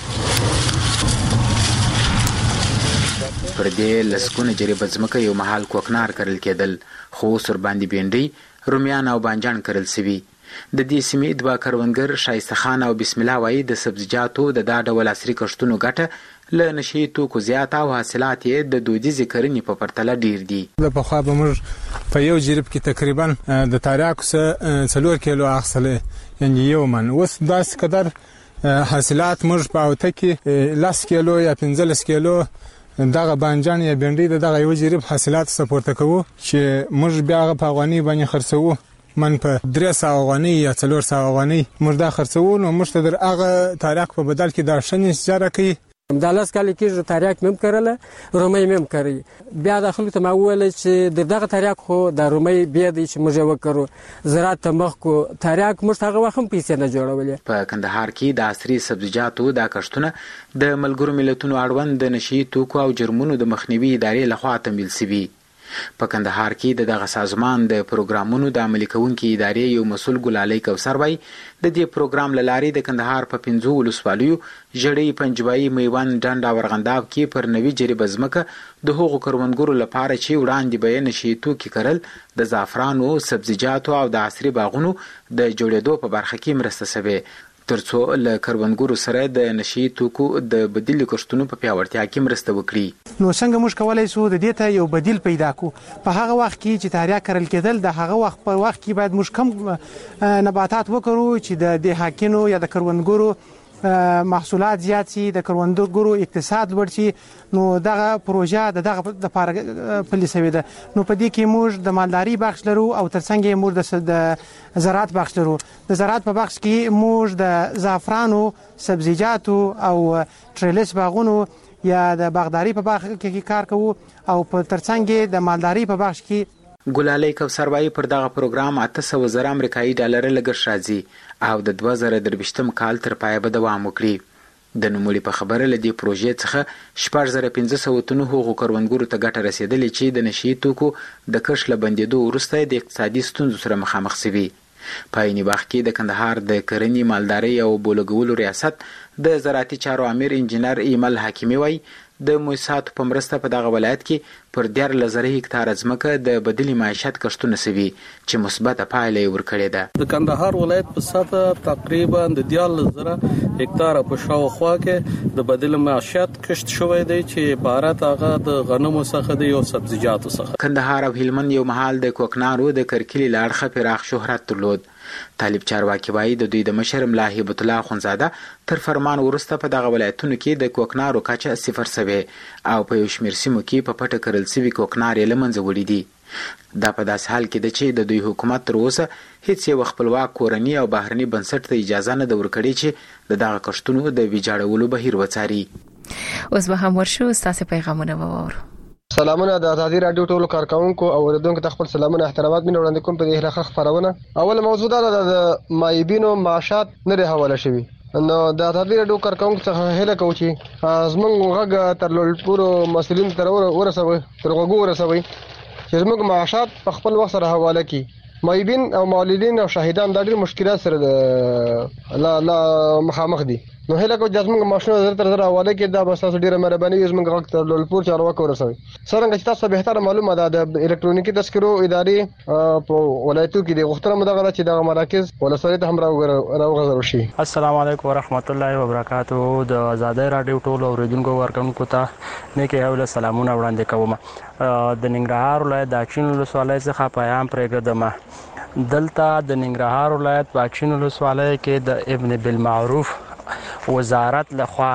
پر دې لسکونه جریبه ځمکه یو محل کوکنار کرل کېدل، خو سر باندې بینډي، رومیان او بانجان کرل سوي. د دې سیمې دوه کروندګر شایسته خان او بسم الله وایي د سبزیجاتو د دا ډول عصري کښتونو ګټه له نشئی توکو زیات او حاصلات یې د دودیزې کرنې په پرتله ډیر دي. د پخوا به موږ په یو جریب کې تقریبا د تاریاکو څخه څلور کیلو اخیستلې، یعنی یو من. اوس داسې قدر حاصلات موږ په اوته کې لاس کیلو یا پنځلس کیلو دغه بانجان یا بنډۍ دغه یو جریب حاصلات سپورته کوو چې موږ بیا په افغاني باندې خرڅوو من په درې سوه افغاني یا څلور سوه افغاني موږ دا خرڅوو نو موږ ته در هغه تاریخ په بدل کې دا شنه اجاره کوي د لاس کال کې تاریخ مم کړل رومي مم کوي بیا د خلکو ته ما ویل چې دغه تاریخ خو د رومي بیا د چې موږ وکړو زراعت مخ کو تاریخ موږ هغه وخت هم پیسې نه جوړولې په کندهار کې د عصري سبزیجاتو د کښتونه د ملګرو ملتونو اړوند د نشي توکو او جرمونو د مخنیوي ادارې لخوا تمویل شوی په کندهار کې د دغه سازمان د پروګرامونو د عملي کوونکي ادارې یو مسؤل ګلالۍ کوثر وای د دې پروګرام لارې د کندهار په پنځو ولسوالیو جړې پنجوایي میوان ډنډ او ورغنداب کې پر نوي جریب ځمکه د هغو کروندګرو لپاره چې وړاندې بیان شي توکي کرل د زعفرانو سبزیجاتو او د عصري باغونو د جوړېدو په برخه کې مرسته شوه ترڅو له کروندګرو سره د نشي توکو د بدیل کښتونو په پیاوړتیا کې مرسته وکړي نو څنګه موږ کولای شو د دې ته یو بدیل پیدا کو په هغه وخت کې چې تاریخ کرل کېدل د هغه وخت په وخت کې باید موږ کم نباتات وکړو چې د دې حاکینو یا د کروندګرو محصولات زیات شي د کروندګرو اقتصاد لوړ شي نو دغه پروژه دغه د لپاره پلیسوي ده نو په دې کې موږ د مالداري بخش لرو او ترڅنګ موږ د زراعت بخش لرو د زراعت په بخش کې موږ د زعفرانو سبزیجاتو او ټریلس باغونو یا د باغداري په بخش کې کار کوو او په ترڅنګ د مالداري په بخش کې ګلالۍ کوثر وای پر دغه پروګرام اته سوه زره امریکایي ډالر لګښت راځي او د دوه زره درویشتم کال تر پایه به دوام وکړي د نوموړي په خبره لدی پروژې څخه شپږ زره پنځه سوه تنو حقوق کروندګرو ته ګټه رسیدلې چې د نشي توکو د کښت له بندېدو وروسته د اقتصادي ستونزو سره مخامخ شوي په عیني وخت کې د کندهار د کرنې مالدارۍ او بولګولو ریاست د زراعتي چارو امیر انجینر ایمل حکیمي وای د موسساتو په مرسته په دغه ولایت کې پر دیارلس زره هکتاره ځمکه د بدیل معیشت کښتونه شوي چې مثبته پایله یې ورکړې ده د کندهار ولایت په سطح تقریبا د دیارلس زره هکتاره په شاوخوا کې د بدیل معیشت کښت شوی دی چې عبارت هغه د غنمو څخه دی او سبزیجاتو څخه کندهار او هلمند یو مهال د کوکنارو د کرکلي لاړخه پراخ شهرت درلود طالب چارواکي وایي د دوی د مشر ملا هیبت الله خونزاده تر فرمان وروسته په دغه ولایتونو کې د کوکنارو کچه صفر شوی او په یو شمېر سیمو کې په پټه کرل شوي کوکنار یې له منځه وړي دي دا په داسې حال کې ده چې د دوی حکومت تر اوسه هیڅ یو خپلواک کورني او بهرني بنسټ ته اجازه نه ده ورکړې چې د دغه کښتونو د ویجاړولو بهیر وڅاري. اوس به هم ورشو ستاسو پیغامونه وورو. سلامونه د ازادي رادیو ټولو کارکونکو او اوریدونکو ته خپل سلامونه احترامات مين وړاندې کوم په دې هله خبرونه اول موضوع دا د مایبینو معاشات نه حواله شوی نو د ازادي رادیو کارکونکو څخه هله کوم چې زمونږ غږ تر لوړپورو مسولین تر ورسوي تر وګو ورسوي چې زموږ معاشات په خپل وخت سره حواله کی مایبین او مولدین او شاهدان د ډېر مشکلات سره لا لا مخامخ دي نو هله کو د زموږ ماشینو زر تر زر حواله کې دا بس تاسو ډیره مهرباني زموږ غږ تر لوړپور چارواکو ورسوي څنګه چې تاسو به تر معلومه ده د الکترونیکي تذکرو ادارې په ولایتو کې د غوښتنه مدغه چې د مراکز ولسوالۍ ته هم راوغځول شي. السلام علیکم ورحمت الله وبرکاتہ د آزادۍ رادیو ټولو اوریدونکو ورکوونکو ته نیکه حواله سلامونه وړاندې کوم. د ننګرهار ولایت د اچین ولسوالۍ څخه پیغام پرېږدم دلته د ننګرهار ولایت په اچین ولسوالۍ کې د ابن بالمعروف وزارت لخوا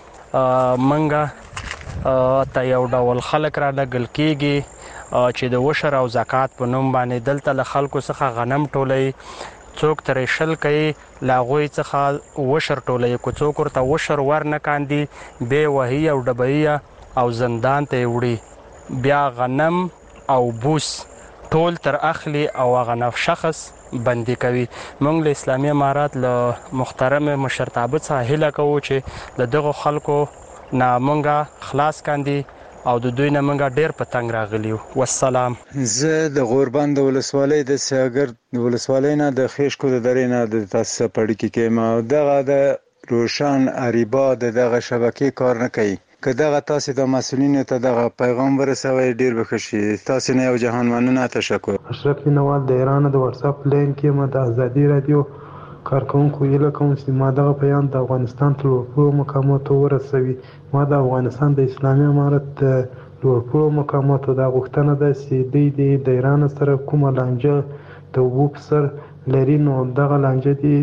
منګه ته یو ډول خلک را لګل کیږي چې د وشر او زکات په نوم باندې دلته له خلکو څخه غنم ټولوي څوک ترې شل کوي له هغوی څخه وشر ټولوي که څوک ورته وشر ور نه کاندي بې وهي او ډبهیه او زندان ته یې وړي بیا غنم او بوس ټول تر اخلي او هغه شخص بندي کوي. موږ له اسلامي امارات له محترم مشرتابه څخه هیله کوو چې د دغو خلکو نه موږ خلاص کاندي او د دوی نه موږ ډېر په تنګ راغلي یو. والسلام. زه د غوربند ولسوالۍ د سیاګر ولسوالۍ نه د خیشکو د درې نه د تاسو په اړیکه کې ما دغه د روشن اریبا د دغه شبکې کار نه کوي که دغه تاسو د مسؤلینو ته دغه پیغام ورسوي ډیر بخښي. تاسو نه یو جهان مننه تشکر. اشرف نوال د ایران د واتس اپ لین کې ما د ازادي رادیو کارکونکو یې لکه چې ما دغه بیان د افغانستان ټول ټول مقاماتو ورسوي. ما د افغانستان د اسلامي امارت ټول ټول مقاماتو د غوښتنه ده چې د ایران سره کومه لانجه د وب سر لري نو دغه لانجه دي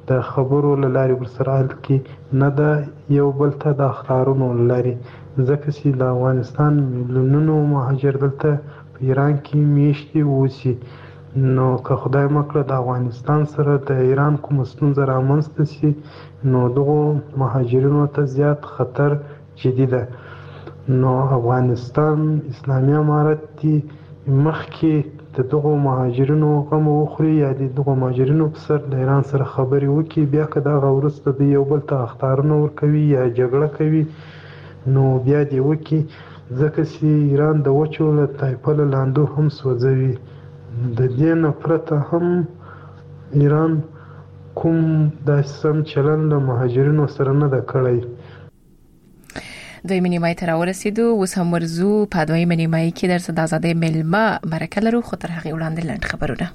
د خبرو لاري ورسره کې نه د یو بل ته د اخطارونو لاري ځکه چې د افغانستان ملیونونو مهاجر دلته په ایران کې میشتي وسی نو که خدای مکړه د افغانستان سره د ایران کوم ستونزه رامنځته شي نو دغه مهاجرینو ته زیات خطر جدي ده. نو افغانستان اسلامي امارت دی مخکې د دغه مهاجرینو غم وخوري یا د دغه مهاجرینو په سر د ایران سره خبرې وکړي بیا که دا وروسته د یو بل ته اخطارونه ورکوي یا جګړه کوي نو بیا دې وکړي ځکه چې ایران د وچو له تایپل لاندو هم سوځوي. د دې نه پرته هم ایران کوم داسې سم چلن له مهاجرینو سره نه ده کړی. دوی منیمای تر ورسېدو اوس هم ورزو په دوی منیمای کې درس د آزادۍ ملما مرکه لرو خو تر هغه وړاندې لاند خبرونه.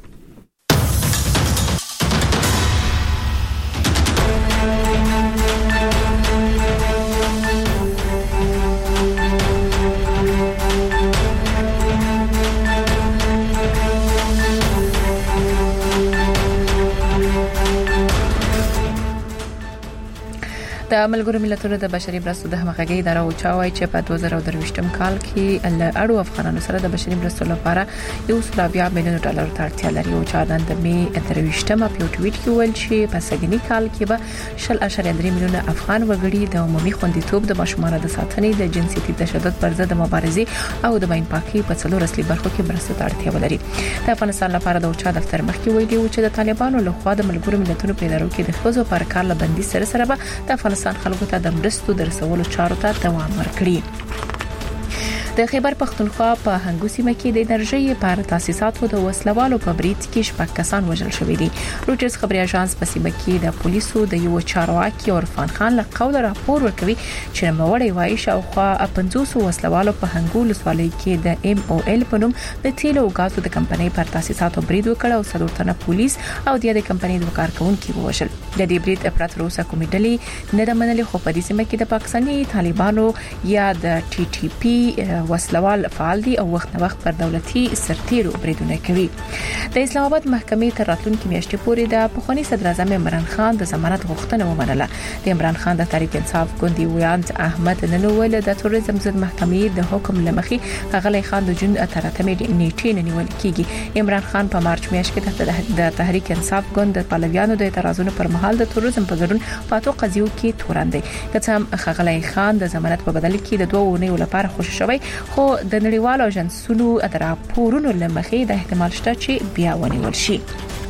د ملګرو ملتونو د بشري مرستو د همغږي اداره او چاوي چې په دوه زره درویشتم کال کې ل اړو افغانانو سره د بشري مرستو لپاره یو سل بیا میلیون ډالر ته اړتیا لري او چې د می درویشتم په یو ټویټ کې ویل چې په سګنی کال کې به شل اشاریه درې میلیون افغان وګړي د عمومي خوندیتوب د ماشومانو د ساتنې د جنسیتي تشدد پر ضد مبارزې او د بین پاکي په څلور اصلي برخو کې مرستو ته اړتیا ولري. د افغانستان لپاره د اوچا دفتر مخکې ویلي و چې د طالبانو لخوا د ملګرو ملتونو په ادارو کې د خزو پر کار لبندي سره سره به د افغانستان خلکو ته د مرستو د رسولو چارو ته دوام ورکړي. د خیبر پختونخوا په هنګو سیمه کې د انرژي پر تاسیساتو د وسلوالو په بریټ کې شپږ کسان وژل شوي دي. روټرز خبري اژانس په سیمه کې د پولیسو د یو چارواکي عرفان خان له قول راپور ورکوي چې نوموړی وایي شاوخوا پنځوس وسلوالو په هنګو لسوالۍ کې د ام او ال په نوم د تیلو او غازو د کمپنۍ پر تاسیساتو برید وکړ او څلور تنه پولیس او د دې کمپنۍ د کارکونکو وژل. د دې برید افراط روسه کومې ډلې نه د منلي خو په دې سیمه کې د پاکستاني طالبانو یا د ټي ټي پی وسلوال فعال دي او وخت نه وخت پر دولتي سرتیرو بریدونه کوي. د اسلام آباد محکمې تر راتلونکي میاشتې پورې د پخوانی صدر اعظم عمران خان د ضمانت غوښتنه ومنله. د عمران خان د تحریک انصاف ګوندي ویاند احمد ننوول د توریزم ضد محکمې د حکم لمخي غلی خان د جون تر اتمې نیټې نیول کیږي. عمران خان په مارچ میاشت کې د تحریک انصاف ګوند د پلویانو د اعتراضونو پر مهال د توریزم په ګډون پاتو قضیو کې توراندې که هم غلی خان د ضمانت په بدل کې د دوه ونیو لپاره خوشی شوی خو د نړیوالو اژانسونو د راپورونو لمخې د احتمال شته چې بیا ونیول شي.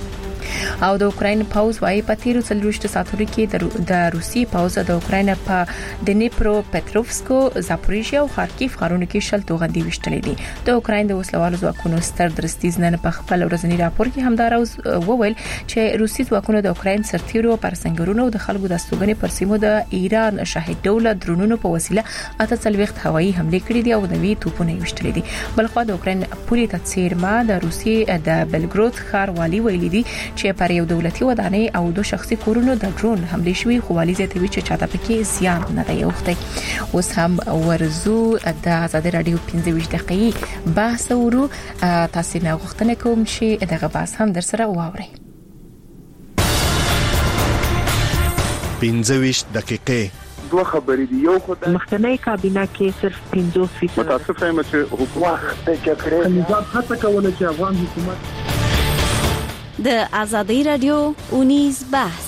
او د اوکرين پاوز وايي په تیرو څلويشت ساعتونو کې د روسي پاوز د اوکرين په دنیپرو پټروفسکو زاپوریژیا او خارکیف ښارونو کې شل توغندي وشتلې دي. د اوکرين د وسلوالو ځواکونو ستر درستیز نن په خپل ورځنی راپور کې همداراوز وویل چې روسي ځواکونو د اوکرين سرتیرو پر سنگرونو د خلکو د استوګنې پر سیمو د ایران شاهد دوله درونونو په وسیله اته څلويخت هوایي حمله کړې دي او نوي توپونه وشتلې دي. بلخو د اوکرين پوری تڅیرما د روسي د بلګرود ښار والی ویلي دي چې پر یو دولتي ودانۍ او دو شخصي کورونو د ډرون حمله شوې خو والی زیاتوي چې چاته پکې زیان نه دی اوخته. اوس هم ورزو د آزاد رادیو پنځه ویشت دقیقې بحث ورو تاسو نه غوښتنه کوم چې دغه بحث هم در سره واورئ. پنځه ویشت دقیقې دوه خبرې دي. یو خدای مخکنی کابینه کې صرف پنځوس فیصد متاسف یم چې حکومت د کړې نظام هڅه کوله چې افغان حکومت د آزادۍ رادیو اونیز بحث.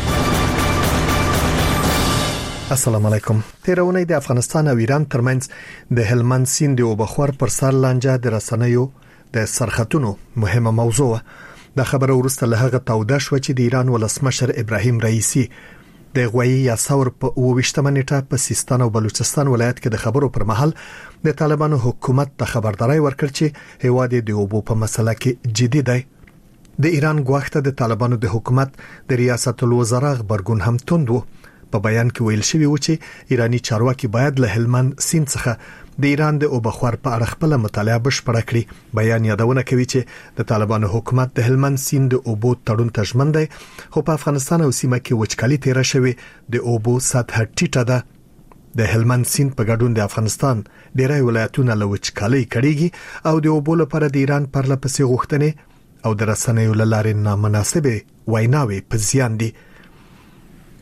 السلام علیکم. تیرونه د افغانستان او ایران ترمنځ د هلمند سیند او بخور پر سر لانجه د رسنیو د سرختونو مهمه موضوع. د خبرو وروسته له هغه توده شو چې د ایران ولسمشر ابراهیم رئیسی د غوي یا ثور په اوويشتمه نیټه په سیستان او بلوچستان ولایت کې د خبرو پر مهال د طالبانو حکومت ته خبرداري ورکړ چې هواد د اوبو په مسله کې جدي دی. د ایران غواخته د طالبانو د حکومت د ریاست الوزرا خبرګون هم توند وو. په بیان کې ویل شوی و چې ایرانی چارواکي باید له هلمند سیند څخه د ایران د اوبخور په اړه خپل مطالعه بشپړه کړي. بیان یادونه کوي چې د طالبانو حکومت د هلمند سیند د اوبو تړون ته ژمن دی خو په افغانستان او سیمه کې وچکالي تیر شوی د اوبو سطح ټیټه ده. د هلمند سیند په ګډون د افغانستان ډیری ولایتونه له وچکالۍ کړيږي او د اوبو لپاره د ایران پر لپسې غوښتنې او د رسنیو لارې نامناسبه ویناوي په زیان دي.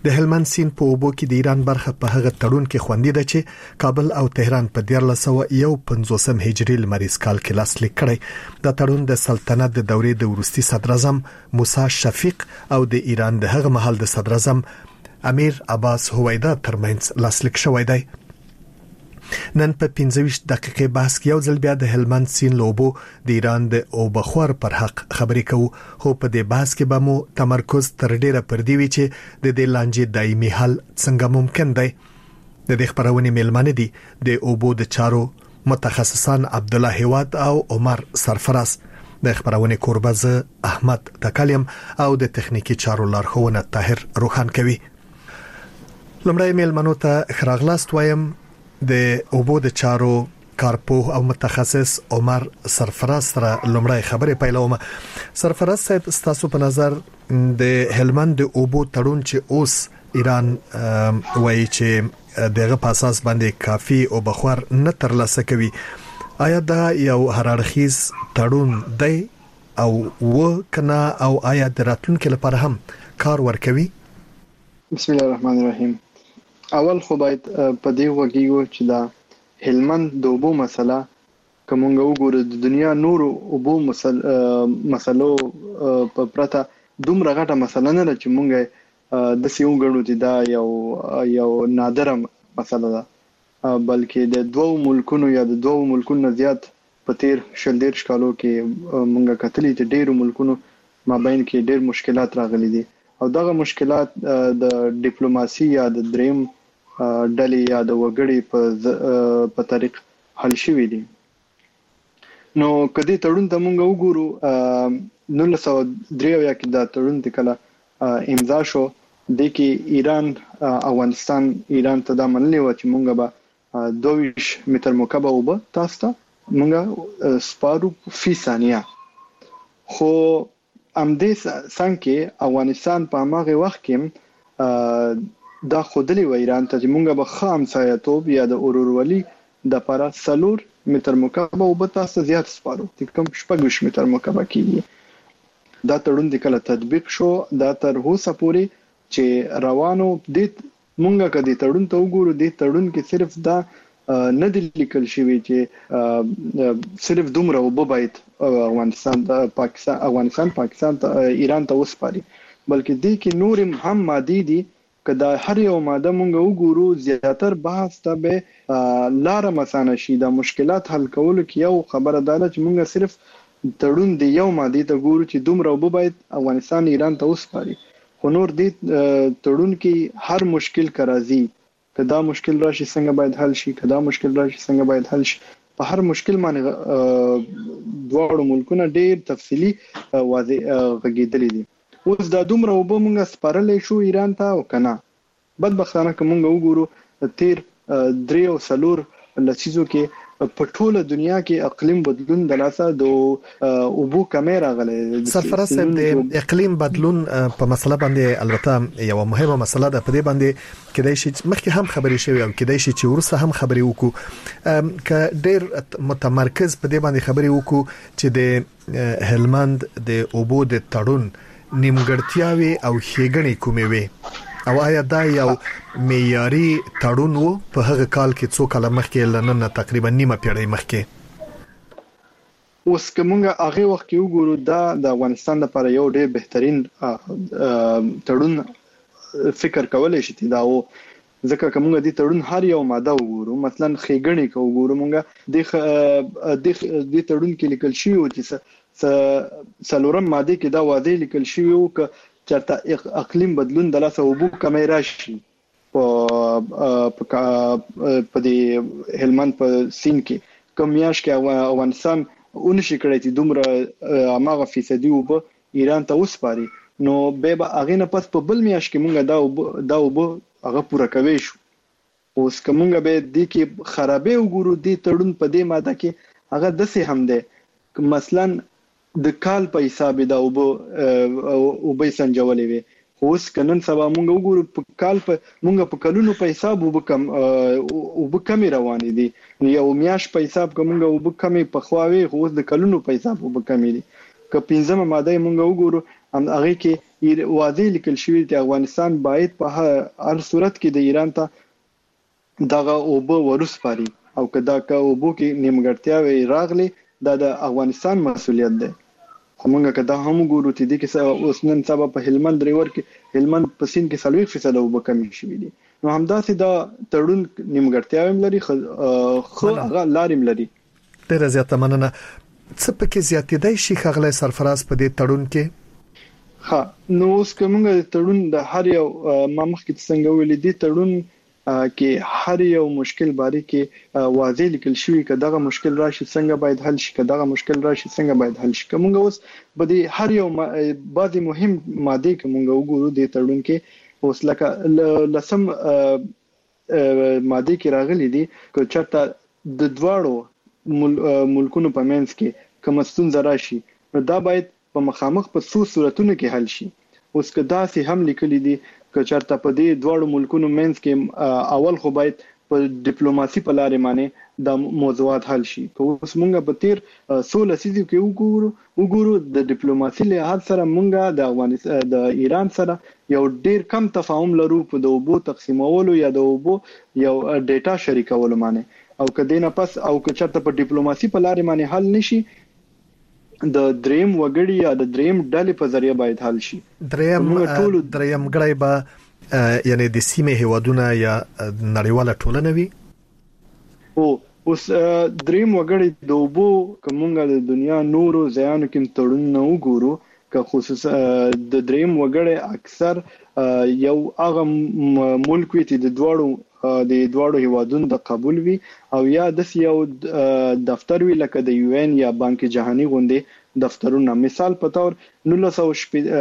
د هلمند سیند په اوبو کې د ایران برخه په هغه تړون کې خوندي ده چې کابل او تهران په دیارلس سوه یو پنځوسم هجري لمریز کال کې لاسلیک کړی. دا تړون د سلطنت د دورې د وروستي صدر اعظم موسی شفیق او د ایران د هغه مهال د صدر اعظم امیر عباس هویدا ترمنځ لاسلیک شوی دی. نن په پنځه ویشت دقیقې بحث کې یو ځل بیا د هلمند سیند لوبو د ایران د اوبخور پر حق خبرې کوو، خو په دې بحث کې به مو تمرکز تر ډیره پر دی وی چې د دې لانجې دایمي حل څنګه ممکن دی. د دې خبرونې میلمانه دي د اوبو د چارو متخصصان عبد الله هواد او عمر سرفراز. د خبرونې کورباز احمد تکلیم او د تخنیکی چارو لارښوونه طاهر روخان کوي. لمړی میلمنو ته خراغلاست وایم د اوبو د چارو کارپوه او متخصص عمر سرفراز سره لمړی خبرې پیلوم. سرفراز صاحب، ستاسو په نظر د هلمند د اوبو تړون چې اوس ایران وایي چې دغه په اساس باندې کافي او بخور نه ترلاسه کوي، آیا دا یو هررخیز تړون دی او و کنه او آیا د راتلونکو لپاره هم کار ورکوي؟ بسم الله الرحمن الرحیم. اول خو باید په دې وګیو چې دا هلمند د اوبو مسله کومه وګوره د دنیا نورو اوبو مسلو په پرته دومره غټه مسله نه ده چې مونږه د سیو غړو چې دا یو یو نادره مسله ده، بلکې د دوو ملکونو یا د دوو ملکونو زیات په تیر شل دیرش کالو کې مونږه کتلې چې ډېر ملکونو مابین کې ډېر مشکلات راغلي دي او دغه مشکلات د ډیپلوماسي یا د دریم ډلې یا د وګړي په په طریق حل شوي دي. نو کدی تړون ته مونږ وګورو نولس سوه درې اویا کې دا تړون د کله امضا شو، د کې ایران افغانستان ایران ته دا منلي و چې مونږ به دوه ویشت متر مکعب اوبه تاسو ته مونږ سپارو فی ثانیه. خو امدې څنګه افغانستان په هغه وخت کې دا خودلی و ایران ته چې مونږ به خام سایتوب یا د اورورولي د لپاره سلور متر مکعب او به تاسو زیات سپارو چې کوم شپږ متر مکعب کیږي. دا تړون د کله تطبیق شو، دا تر اوسه پورې چې روانو د مونږه کدي تړون ته وګورو، د تړون کې صرف دا نه د لیکل شوی چې صرف دومره وب باید افغانستان د پاکستان افغانستان پاکستان ته ایران ته وسپاري، بلکې د کې نور هم مادي دي کدا هر یو ماده مونږ وګورو زیاتر بحث ته به لار مسانه شي. د مشکلات حل کولو کې یو خبره ده چې مونږ صرف تړون دی یو ماده ته ګورو چې دومره وب باید افغانستان ایران ته وسپاري، خو نور دی تړون کې هر مشکل کرازي کدا مشکل راشي څنګه باید حل شي، کدا مشکل راشي څنګه باید حل شي. په هر مشکل باندې دواړو ملکونه ډېر تفصیلی واضح غږیدلې دي. اوس دا دومره وب مونږه سپارلې شو ایران ته او کنه بدبختانه که مونږ وګورو تیر درې او څلور لسیزو کې په ټوله دنیا کې اقلیم بدلون د لاسه د اوبو کمی راغلی. سرفراز صاحب، د اقلیم بدلون په مسله باندې البته یو مهمه مسله ده، په دې باندې کېدای شي مخکې هم خبرې شوي او کېدای شي چې وروسته هم خبرې وکړو، که ډېر متمرکز په دې باندې خبرې وکړو چې د هلمند د اوبو د تړون نیمګړتیاوي او ښېګڼې کومې وي او آیا دا یو معیاري تړون وو په هغه کال کې څو کاله مخکې لنن تقریبا نیمه پیړۍ مخکې؟ اوس کومه هغه وخت کې وګورو دا د افغانستان لپاره یو ډېر بهترین تړون فکر کولای شي دا و، ځکه کومه دي تړون هر یو ماده وګورو، مثلا ښېګڼې کو وګورو مونږه د د تړون کې لیکل شوی و چې سلورم ماده کې دا واضح لیکل شوی و ک چرته اقلیم بدلون د لاسه وبو کمی راشي په په د هلمند په سین کې کوم یاش کې افغانستان اونشي کړی چې دومره هغه فیصدي وب ایران ته وسپاري، نو به به هغه نه پس په بل میاش کې مونږ دا دا وب هغه پوره کوي شو. اوس کومه به د کې خرابې وګورو د تړون په دې ماده کې هغه د سه هم ده مثلا د کال په حساب دا وب او به سنجولې وي، خو اوس کنن سبا مونږ وګورو په کال په مونږ په کلونو په حساب وب کم او به کمی روان دي، یو میاش په حساب کومه وب کمی په خواوي، خو اوس د کلونو په حساب وب کمی دي. که پنځمه ماده مونږ وګورو هم هغه کې واضح لیکل شوی چې افغانستان باید په هر صورت کې د ایران ته دغه اوبه ورسپاري او کدا کا اوبو کې نیمګړتیاوي راغلي دا د افغانستان مسولیت ده. همغه کدا هم ګورو چې د کې اوس نن سبا په هلمند ریور کې هلمند په سین کې سلوي فیصد اوبه کمی شوې دي. نو همداسې دا تړون نیمګړتیاوي لري خو هغه لاریم لري. ډېر زیاته مننه. څه پکې زیاتېدای شي خغله سرفراز په دې تړون کې؟ ها نو اوس کومه تړون د هر یو ما مخکې څنګه ویل دي تړون کې هر یو مشکل باره کې واضح لیکل شوی ک دغه مشکل راشي څنګه باید حل شي ک دغه مشکل راشي څنګه باید حل شي. کومه اوس په دې هر یو بعضی مهم ماده کومه وګورو د تړون کې اوس لکه لسم ماده کې راغلي دي ک چرته د دواړو ملکونو په منځ کې کوم ستونزه راشي نو دا باید په مخامخ په څو صورتونو کې حل شي. اوس کدا سي هم لیکلي دي ک چرته په دې دواړو ملکونو منځ کې اول خو باید په ډیپلوماسي په لارې باندې د موضوعات حل شي. اوس مونږ په تیر سولې سيزو کې وګورو وګورو د ډیپلوماسي له هر سره مونږ د افغانستان د ایران سره یو ډیر کم تفاهم لرو په د اوبو تقسیمولو یا د اوبو یو ډیټا شریکولو باندې او کدی نه پس او که چرته په ډیپلوماسي په لارې باندې حل نشي د دریم وګړي یا د دریم ډلې په ذریعہ باید حل شي. دریم ټول دریم غړي به یعنی د سیمه هیوادونه یا نړیواله ټولنه وي. او اوس دریم وګړي د وبو کومه د دنیا نورو ځایانو کې تړون نه وګورو که خصوصا د دریم وګړي اکثر یو هغه ملک وي چې د دواړو د دواړو هیوادونو د قبول وي او یا د یو دفتر وی لکه د یو ان یا بانک جهانی غونډې دفترونه. مثال په تور نولس سوه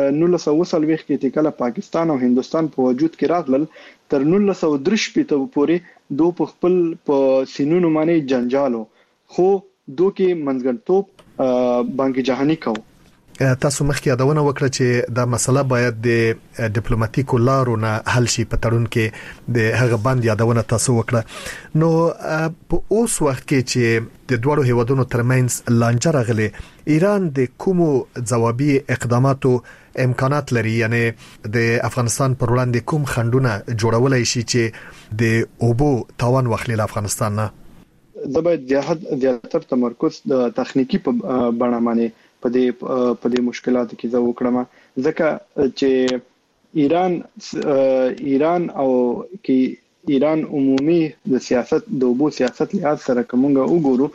څلوېښت کې کله پاکستان او هندستان په وجود کې راغلل تر نولس سوه درې شپېته پورې دو په خپل په سینونو باندې جنجالو خو دو کې منځګړیتوب بانک جهانی کو. تاسو مخکې یادونه وکړه چې دا مسله باید د ډیپلوماټیکو لارو نه حل شي په تړون کې د هغه باندې یادونه تاسو وکړه. نو په اوس وخت کې چې د دوړو هیوادونو ترمنځ لانجه راغلي ایران د کومو ځوابي اقداماتو امکانات لري یعنی د افغانستان پر وړاندې کوم خندونه جوړولای شي چې د اوبو تاوان واخلي له افغانستان نه؟ زبېد زیاتر تمرکز د تخنیکی په بڼه باندې په دې په دې مشکلاتو کې زه وکړم ځکه چې ایران ایران او کې ایران عمومي د سیاست د اوبو سیاست لحاظ سره کومه وګورو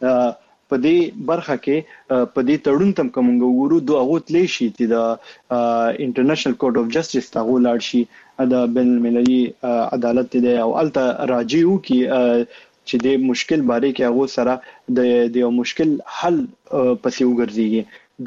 په دې برخه کې په دې تړون تم کومه وګورو دوه غوت لشي چې د انټرنیشنل کورټ اف جسټس ته ولر شي د بین المللي عدالت دی او الته راجیو کې چې د مشکل باره کې هغه سره د یو مشکل حل پسې وګرځي.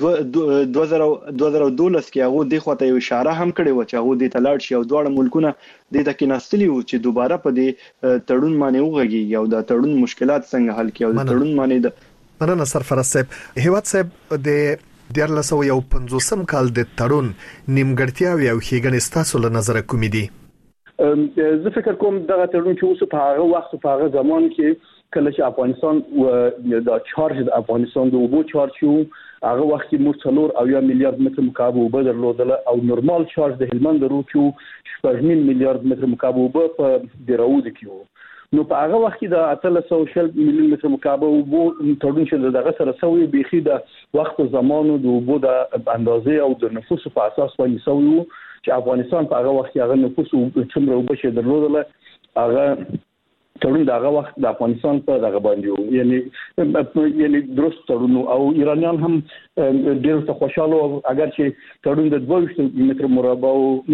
دوه زره دولس کې هغه د خواته یو اشاره هم کړې و چې هغه د تلاړ شي او دواړه ملکونه د دې کې نستلی و چې دوباره په دې تړون باندې وغږي او د تړون مشکلات څنګه حل کړي او د تړون باندې د مننه سرفراز صاحب. هیواد صاحب د دیارلس سوه پنځوسم کال د تړون نیمګړتیاوې او ښېګڼې ستاسو له نظره کومې دي؟ زه فکر کوم دغه تړون چې اوس په هغه وخت په هغه زمان کې کله چې افغانستان د چارج د افغانستان د اوبو چارج شو هغه وخت کې موږ څلور او یا میلیارډ متر مکعب اوبه درلودل او نورمال چارج د هلمند درو کې شپږ نیم میلیارډ متر مکعب اوبه په دراود کې وو. نو په هغه وخت کې د اتلس سوه شل میلیون متر مکعب اوبو تړون چې دغه سره سوی بيخي د وخت زمانو د اوبو د اندازې او د نفوس په اساس باندې سوی وو چې افغانستان په هغه وخت کې هغه نفوس څومره اوبه چې درلودل هغه تړون دغه وخت د افغانستان په دغه باندې یعنی یعنی درست تړون او ایرانیان هم ډېر څه خوشاله اگر چې تړون د دوه ویشت متر مربع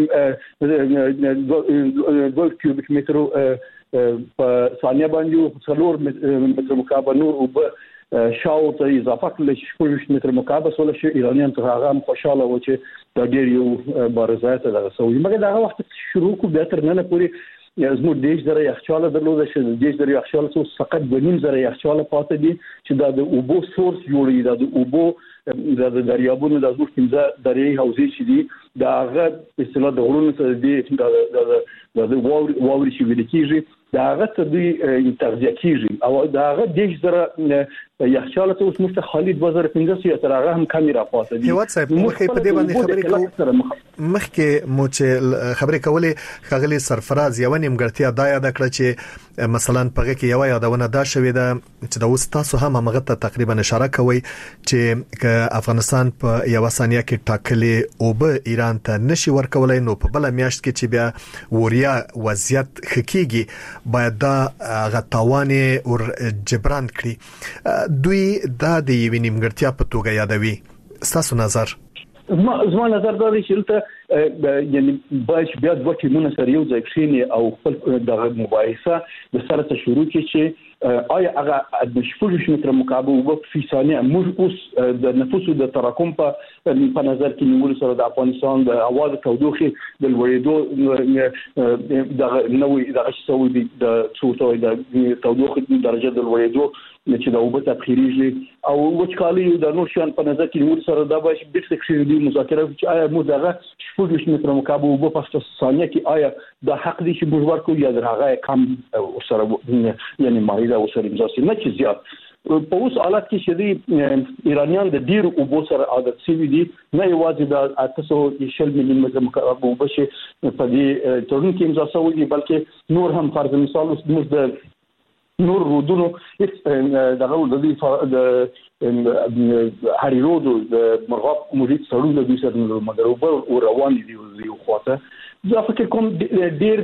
او دوه کیوبیک متر په ثانیه باندې څلور متر مکعب نور اوبه شاو ته اضافه کړل چې شپږ ویشت متر مکعب سول شي ایرانیان ته هغه هم خوشاله و چې دا ډېر یو بارزات دغه سوي مګر دغه وخت شروع کو به تر نن پورې زموږ دیش درې یخچاله درلوده چې دیش درې یخچاله څو فقط بنیم زره یخچاله پاتې دي چې دا د اوبو سورس جوړي دا د اوبو د دریابونو د زموږ پنځه درې حوزې چې دي دا هغه په اصطلاح د غرونو سره دي د د واوري واوري چې ویل کېږي دا هغه ته دوی تغذیه کېږي او داغه دیش زره یخچال ته اوس مست خالد دوه زره پنځه سوه تر هغه هم کمی را پاتې دي. هیواد صاحب مخکې په دې باندې خبرې کوو مخکې مو چې خبرې کولې خغلی سرفراز یو نیمګړتیا دا یاد کړ چې مثلا په کې یو یادونه دا شوې ده چې د اوس تاسو هم هغه ته تقریبا اشاره کوي چې افغانستان په یو ثانیه کې ټاکلې او به ایران ته نشي ورکولای نو په بل میاشت کې چې بیا وریا وضعیت خکېږي باید دا غتاوانه او جبران کړي دوی دا د یوې نیمګړتیا په توګه یادوي. ستاسو نظر؟ زما زما نظر دا دی چې ته یعنی باید بیا دوه ټیمونه سره یو ځای کښیني او خپل د مباحثه د سره ته شروع کړي چې آیا هغه د شپږ متر مکعب او په ثانیه موږ اوس د نفوسو د تراکم په په نظر کې نیول سره د افغانستان د اواز تودوخه د لوړېدو د نوې د غشسوي د څوتو د تودوخه درجه د لوړېدو چې د اوبه تبخیریږي او وچکالي د نور شان په نظر کې نیول سره دا به بیرته کښې دي مذاکره چې آیا موږ دغه شپږ متر مکعب او په ثانیه کې آیا د حق دي چې موږ ورکو یا درغه کم سره یعنی مایده او سره امضا سي نه چې زیات په اوس حالت کې چې دی ایرانیان د ډیر اوبو سره عادت شوي دي نه یوازې د اته سوه شل میلي متر مکعب اوبه چې په دې تړون کې امضا شوي دي بلکې نور هم فرض مثال موږ د نور رودونو دغه د د هریرودو د مرغاب موجود سړو د دوی سره مګر او روان دي یو خواته دا فکر کوم ډیر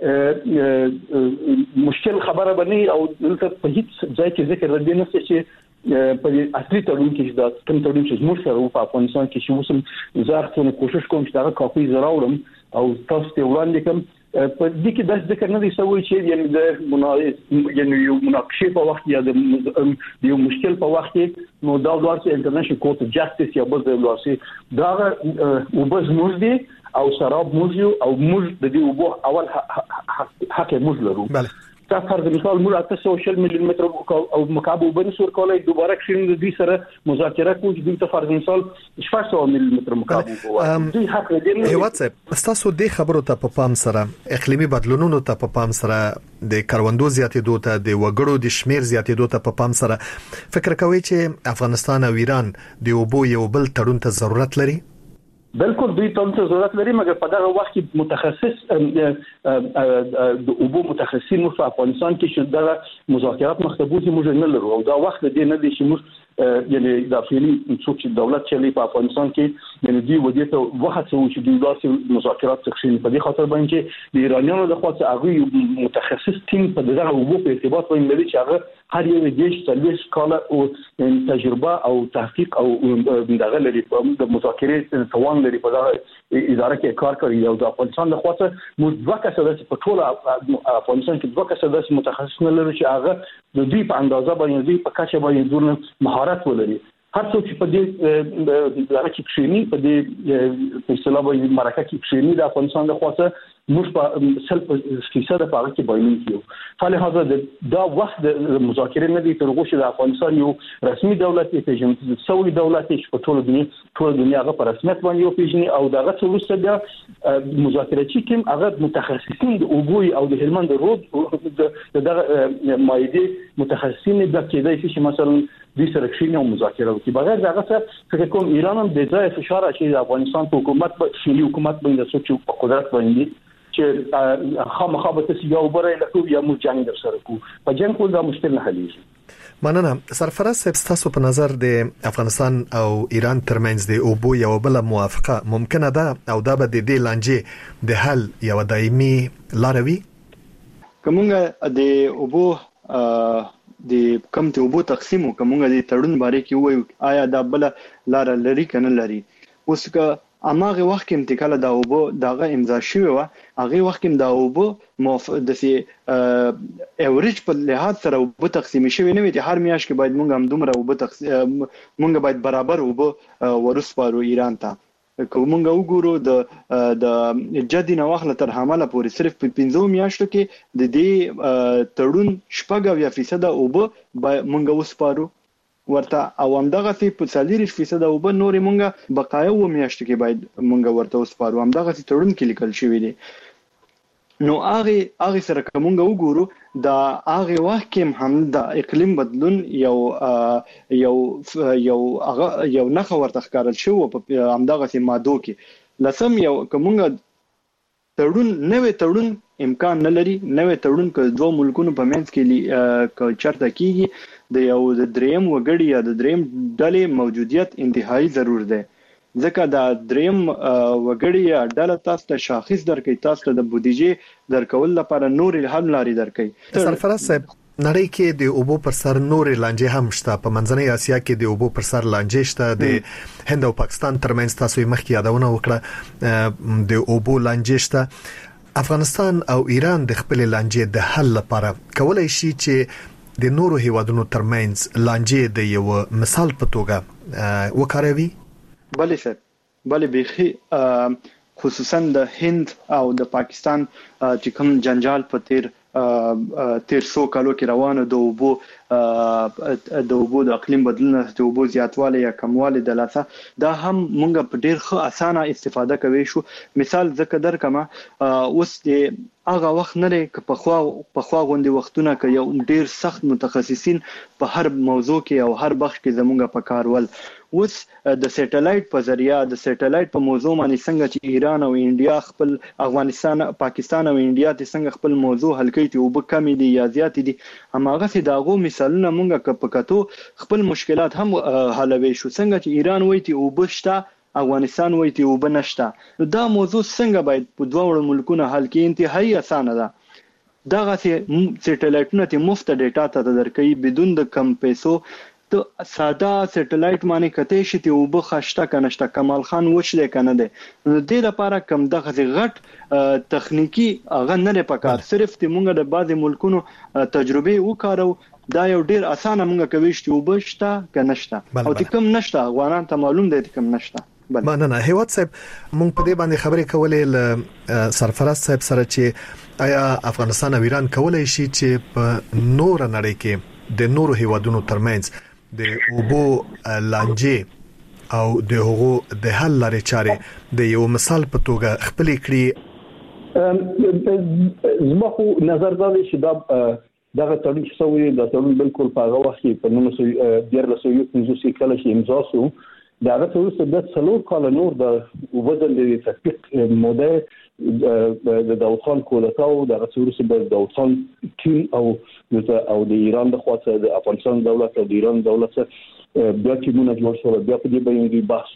مشکل خبره بني او دلته په هیڅ ځای کې ذکر ردی نه چې په اصلي تړون کې دا کوم تړون چې موږ سره په افغانستان کې چې وسم زارتونه کوشش کوم چې دا کاپي زراوړم او تاسو ته وړاندې کوم په دې کې د ذکر نه دی سوي چې یعنی د مناقشه یعنی یو مناقشه په وخت یا د یو مشکل په وخت کې نو دا ورته انټرنیشنل کورټ اف جاستس یا بل د لاسي دا او بس موږ دي او شراب موږ او موږ د دې وبو اول حق موږ لرو. بله تا فرض مثال موږ اته سوه شل میلي متر او مکعب وبني سور کولای دوباره کښین د دې سره مذاکره کوو چې دوی ته فرض مثال شپږ سوه میلي متر مکعب وبني دوی حق لري. هیواد صاحب تاسو د خبرو ته په پام سره اقلیمي بدلونونو ته په پام سره د کروندو زیاتېدو ته د وګړو د شمیر زیاتېدو ته په پام سره فکر کوي چې افغانستان او ایران د اوبو یو بل تړون ته ضرورت لري؟ بالکل دوی ته ضرورت لري مګر په دغه وخت کې متخصص د اوبو متخصصین په افغانستان کې چې دغه مذاکرات مخبوزي موږ نه لرو او دا وخت دی نه دی چې موږ یعنی د فعلی څوک چې دولت چلی په افغانستان کې یعنی دی ودی ته وخت سوي چې دوی داسې مذاکرات تخشین په دې خاطر باندې د ایرانیانو د خاطر هغه متخصص ټیم په دغه اوبو په ارتباط باندې لري چې هغه هر یو دیش څلويش کاله او تجربه او تحقیق او دغه لري د مذاکرې توان لري په دغه اداره کې کار کوي او د افغانستان د خاطر موږ دوه کسه د په ټول افغانستان کې دوه کسه د متخصصین لري چې هغه د دوی په اندازه باندې دوی په کچه باندې دونه مهارت ولري. هر څوک چې په دې دغه کې کښینی په دې په اصطلاح باندې مرکه کې کښینی د افغانستان د خاطر موږ په سل فیصد په هغه کې باندې کیو. فلهذا دا وخت د مذاکرې نه دی تر هغه چې د افغانستان یو رسمي دولت کې چې سوي دولت چې په ټول دنیا ټول دنیا هغه په رسمیت باندې یو پیژني او دغه څه وروسته بیا مذاکره چې کوم هغه متخصصین د اوبو او د هلمند رود دغه مایده متخصصین د کېدای شي مثلا د سره کښینه او مذاکره وکړي. بغیر دغه څه فکر کوم ایران هم د ځای فشار چې د افغانستان په حکومت په شلی حکومت باندې څه په قدرت باندې چې خامخا به تاسو یو بره لکه یا مو جنگ در سره کو په جنگ کول دا مشکل نه حلیږي. مننه. سرفراز صاحب تاسو په نظر د افغانستان او ایران ترمنځ د اوبو یو بل موافقه ممکنه ده او دا به د دې لانجې د حل یو دایمي لار وي؟ کومه د اوبو د کم ته اوبو تقسیم کومه د تړون باره کې وایو آیا دا بل لار لري کنه لري؟ اوس که اماغه وخت کې انتقال دا اوبو دغه امضا شوی و هغه وخت کې دا اوبو د سي اوریج په لحاظ سره اوبو تقسیم شوی نه وي چې هر میاش کې باید مونږ هم دومره اوبو تقسیم مونږ باید برابر اوبو ورسپارو ایران ته کومنګ وګورو د د جدي نواخله تر حمله پورې صرف په پنځو میاشتو کې د دې تړون شپږ یا فیصد اوبو مونږ وسپارو ورته او همدغه سی په څلور فیصد او به نور مونږه بقایو و میاشت کې باید مونږه ورته وسپارو همدغه سی تړون کې لیکل شوی دی. نو هغه هغه سره کومه وګورو دا هغه وخت کې هم د اقلیم بدلون یو یو یو هغه یو نخ ورته ښکارل شو په همدغه مادو کې لسم یو کومه تړون نوې تړون امکان نه لري نوې تړون ک دوه ملکونو په منځ کې ک چرته کیږي د یو د دریم وګړي یا د دریم ډلې موجودیت انتهایی ضرور دی ځکه دا دریم وګړي یا ډله تاسو ته شاخص درکې تاسو ته د بودیجې درکول لپاره نور هم لاري درکې سرفراز صاحب نړۍ کې د اوبو پر سر نور لانجې هم شته په منځنۍ اسیا کې د اوبو پر سر لانجې شته د هند او پاکستان ترمنځ تاسو یې مخکې یادونه وکړه د اوبو لانجې شته افغانستان او ایران د خپل لانجې د حل لپاره کولای شي چې د نورو هیوادونو ترمنځ لانجې د یو مثال په توګه وکاروي بله سر بله بيخي خصوصا د هند او د پاکستان چې کوم جنجال په تیر تیر سو کالو کې روانه د اوبو د اوبو د اقلیم بدلون د اوبو زیاتوالی یا کموالی د لاسه دا هم مونږ په ډیر ښه اسانه استفاده کوي شو مثال ذکر درکمه اوس د هغه وخت نه لري چې په خوا په خوا غونډي وختونه کې یو ډیر سخت متخصصین په هر موضوع کې او هر بخش کې زمونږ په کار ول اوس د سټلایټ په ذریعہ د سټلایټ په موضوع باندې څنګه چې ایران او انډیا خپل افغانستان پاکستان او انډیا د څنګه خپل موضوع حل کوي ته وب کمی دي یا زیات دي هماغه سي داغو مثالونه مونږه په کتو خپل مشکلات هم حلوي شو څنګه چې ایران وایي ته وبشتا افغانستان وایي ته وبنشتا دا موضوع څنګه باید په دوه ملکونو حل کې انتهایی اسانه ده دغه سټلایټونه ته مفت ډیټا ته درکې بدون د کم پیسو ته ساده سټلایټ باندې کته شي ته وب خشته کنهشته کمال خان وشله کنه ده د دې لپاره کم دغه غټ تخنیکی هغه نه پکار صرف ته مونږ د بعض ملکونو تجربه وکړو دا یو ډیر اسانه مونږ کوي چې وبشته کنهشته او ته کم نشته افغانان ته معلوم دی کم نشته مننه هیواد صاحب مونږ په دې باندې خبرې کولې ل سرفراز صاحب سره چې آیا افغانستان او ایران کولای شي چې په نور نړۍ کې د نورو هیوادونو ترمنځ د اوبو لانجې او د هغو د حل لارې چارې د یو مثال په توګه خپل کړي زما خو نظر دا دی چې دا دغه تړون چې سوی دا تړون بالکل په هغه وخت کې په نوم سو ډیر له سو یو پنځوس کال چې امضا شو دا هغه څه د څلور کال نور د وبدل د تطبیق موده د داوود خان کولتاو د رسورس د داوود خان ټیم او او د ایران د خواته د افغانستان دولت او د ایران دولت بیا چې موږ جوړ شو بیا په دې باندې بحث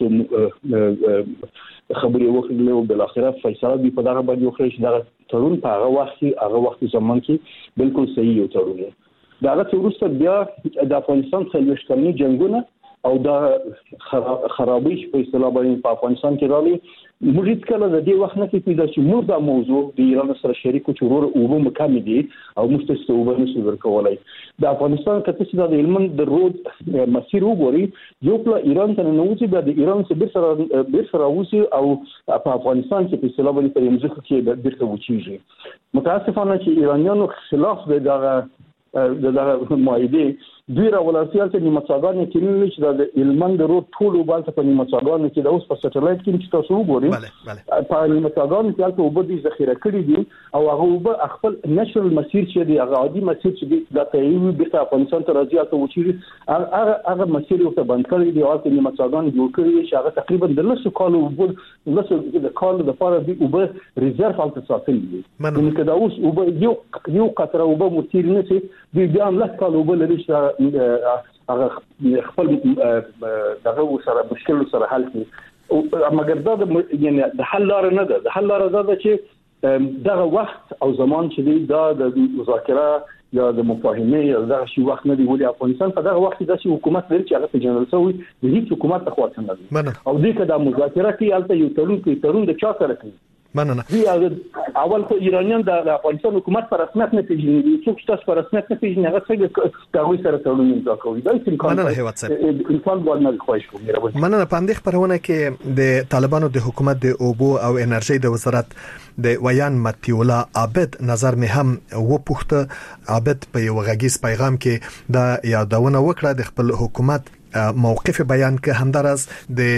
خبرې وکړلې او بل اخره فیصله دی په دغه باندې وکړي چې دا تړون په هغه وخت هغه وخت زمان کې بالکل صحیح یو تړون دی دا رسورس بیا د افغانستان څلويښت کلنی جنگونه او دا خرابې په اصطلاح باندې په افغانستان کې راغلي موږ هیڅ کله د دې وخت نه کې دا چې موږ دا موضوع د ایران سره شریک او چورور او مکمل دي او مستشفى او نشو ورکولای د افغانستان کته چې د علم د رود مسیر وګوري یو پلا ایران ته نه وځي د ایران سره سره بیر سره وځي او په افغانستان کې په اصطلاح باندې په یمځخه کې بیرته وچیږي متاسفانه چې ایرانیانو خلاف دغه دغه معاهده دوی راولاسیال ته نیمه څاګانې کې چې د علمن د روډ ټول وبال ته په نیمه څاګانې کې د اوس په سټلایټ کې چې تاسو وګورئ په نیمه څاګانې کې تاسو وبدي ذخیره کړی دي او هغه وب خپل نېشنل مسیر چې دی هغه عادي مسیر چې دی د تایید به افغانستان ته راځي او چې هغه هغه مسیر یو ته بند کړی دی او په نیمه څاګانې جوړ کړی چې هغه تقریبا د لسو کالو وب لسو د کال د فار دی وب ریزرف حالت ساتل دي نو کدا اوس وب یو یو قطره وب متیر نه شي دی بیا هم لږ کال وب لري هغه خپل دغه سره مشکل سره حل کړي مګر دا د یعنی د حل لار نه ده د حل لار دا ده چې دغه وخت او زمان چې دی دا د مذاکره یا د مفاهمه یا دغه شی وخت نه دی ولې افغانستان په دغه وخت د سي حکومت لري چې هغه په جنرال سوي د هیڅ حکومت په خواته نه دی او دې کده مذاکره کې البته یو تړون کې تړون د چا سره کوي مننه اول خو ایرانیان د افغانستان حکومت پر رسمیت نه پیژني چې څوک تاسو پر رسمیت نه پیژني هغه څنګه تاسو سره تړون امضا کوي دا څنګه مننه هیواد صاحب انسان باندې خوښ کوم مهرباني مننه پاندې خبرونه کې د طالبانو د حکومت د اوبو او انرژي د وزارت د ویان متیولا عابد نظر مې هم و پوښته عابد په یو غږیز پیغام کې دا یادونه وکړه د خپل حکومت موقف بیان ک همدارس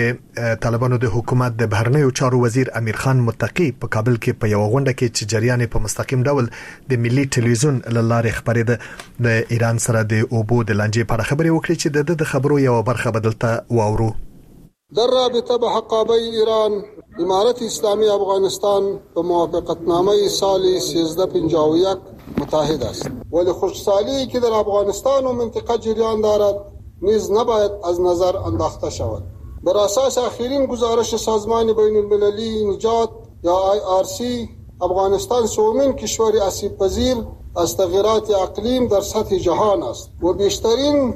د طالبانو د حکومت د بهرنیو چارو وزیر امیر خان متقی په کابل کې په یو غونډه کې چې جریان په مستقیم ډول د ملي ټلویزیون لاره خبرېده د ایران سره د اوبو د لانجې په اړه خبرې وکړي چې د خبرو یو برخه بدلته واورو. در رابطه به حقابه ایران امارت اسلامی افغانستان به موافقتنامه سال سیزده پنجاه و یک متحد است ولی خوشحالی که در افغانستان و منطقه جریان دارد نیز نباید از نظر انداخته شود. بر اساس آخرین گزارش سازمان بین المللی نجات یا آی آر سی افغانستان سومین کشور آسیب پذیر از تغییرات اقلیم در سطح جهان است و بیشترین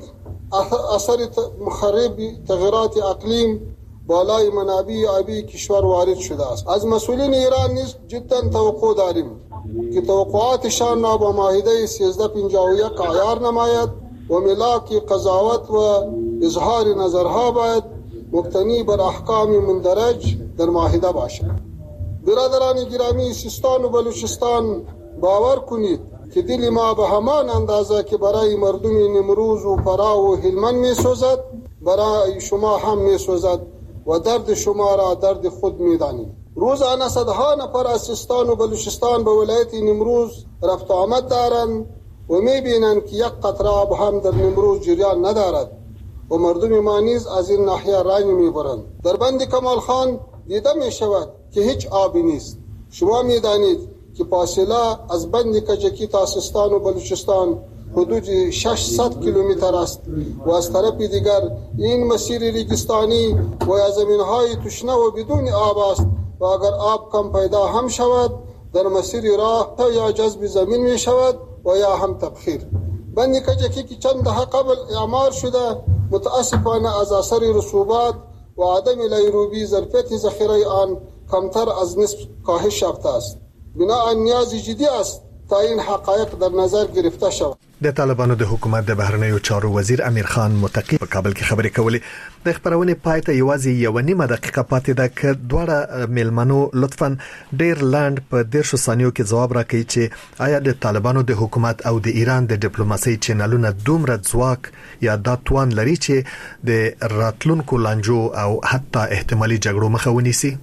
اثر مخرب تغییرات اقلیم بالای منابع آبی کشور وارد شده است. از مسئولین ایران نیز جدا توقع داریم که توقعاتشان را با معاهده سیزده پنجاه و یک عیار نماید و ملاک قضاوت و اظهار نظرها باید مبتنی بر احکام مندرج در معاهده باشد. برادران گرامی، سیستان و بلوچستان باور کنید که دل ما به همان اندازه که برای مردم نمروز و فرا و هلمند می سوزد برای شما هم می سوزد و درد شما را درد خود می دانیم. روزانه صدها نفر از سیستان و بلوچستان به ولایت نمروز رفت آمد دارند و می بینند که یک قطره آب هم در نمروز جریان ندارد و مردم ما نیز از این ناحیه رنج می برند. در بند کمال خان دیده می شود که هیچ آبی نیست. شما می دانید که فاصله از بند کجکی تا سیستان و بلوچستان حدود ششصد کیلومتر است و از طرف دیگر این مسیر ریگستانی و یا زمینهای تشنه و بدون آب است و اگر آب کم پیدا هم شود در مسیر راه یا جذب زمین می شود و یا هم تبخیر. بند کجکی که چند دهه قبل اعمار شده متاسفانه از اثر رسوبات و عدم لیروبی ظرفیت ذخیره آن کمتر از نصف کاهش یافته است. بنا نیاز جدی است تا این حقایق در نظر گرفته شود. د طالبانو د حکومت د بهرنیو چارو وزیر امیر خان متقی په کابل کې خبرې کولې. د خبرونه پای ته یوازې یو نیمه دقیقه پاتې ده چې دواړه میلمنو لطفاً ډیر لاند په دیرشو ثانیو کې جواب راکړي چې آیا د طالبانو د حکومت او د ایران د ډیپلوماسي چینلونه دومره ځواک یا د توان لري چې د راتلونکو لانجو او حتی احتمالي جګړو مخه ونیسي.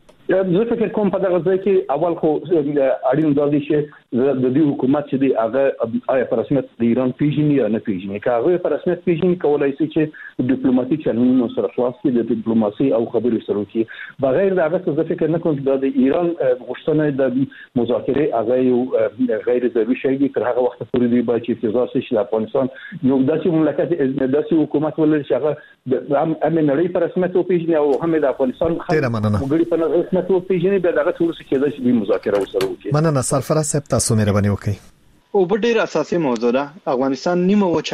زه فکر کوم په دغه ځای کې اول خو اړین دا دی چې د دې حکومت چې دی هغه آیا پر رسمیت د ایران پیژني یا نه پیژني. که هغه پر رسمیت پیژني کولای شي چې ډیپلوماټیک چینلونو سره خلاص کړي د ډیپلوماسي او خبرو سره وکړي. بغیر د هغه څه زه فکر نه کوم چې د ایران غوښتنه د مذاکره هغه یو غیر ضروري شی دی. تر هغه وخت پورې دی باید چې انتظار شي چې افغانستان یو داسې مملکت داسې حکومت ولري چې هغه هم امنیتي پر رسمیت پیژني او هم د افغانستان خلک په رسمیت تو پیژنې به دغه ټول څه کېدای شي د مذاکره وسره وکړي. مننه سرفراز صاحب، تاسو مهرباني وکړئ. او په ډیر اساسي موضوع ده. افغانستان نیمه وچه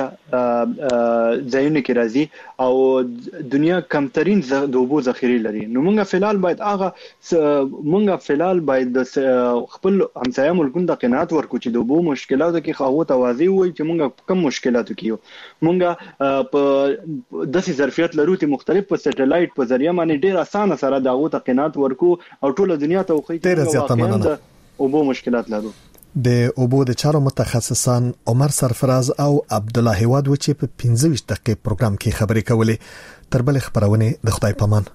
ځایونه کې راځي او دنیا کمترین د اوبو ذخیره لري. نو موږ فلال باید هغه موږ فلال باید خپل همسایه ملکونو د قناعت ورکو چې د اوبو مشکلاتو کې خو توازی وي چې موږ کم مشکلاتو کې موږ په داسې ظرفیت لرو چې مختلف په سټلایټ په ذریعہ باندې ډیر اسانه سره دغه ته قناعت ورکو او ټول دنیا ته وخی چې اوبو مشکلات لرو. د اوبو د چارو متخصصان عمر سرفراز او عبد الله هواد و چې په پنځه ویشت دقیقې پروګرام کې خبرې کولې. تر بل خبرونه د خدای پامان.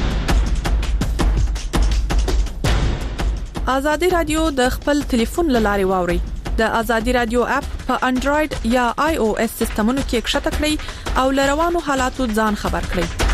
آزادي رادیو د خپل ټلیفون لاري واوري. د آزادي رادیو اپ په انډراید یا آی او اس سیستمونو کې ښکته کړئ او لروانو حالاتو ځان خبر کړئ.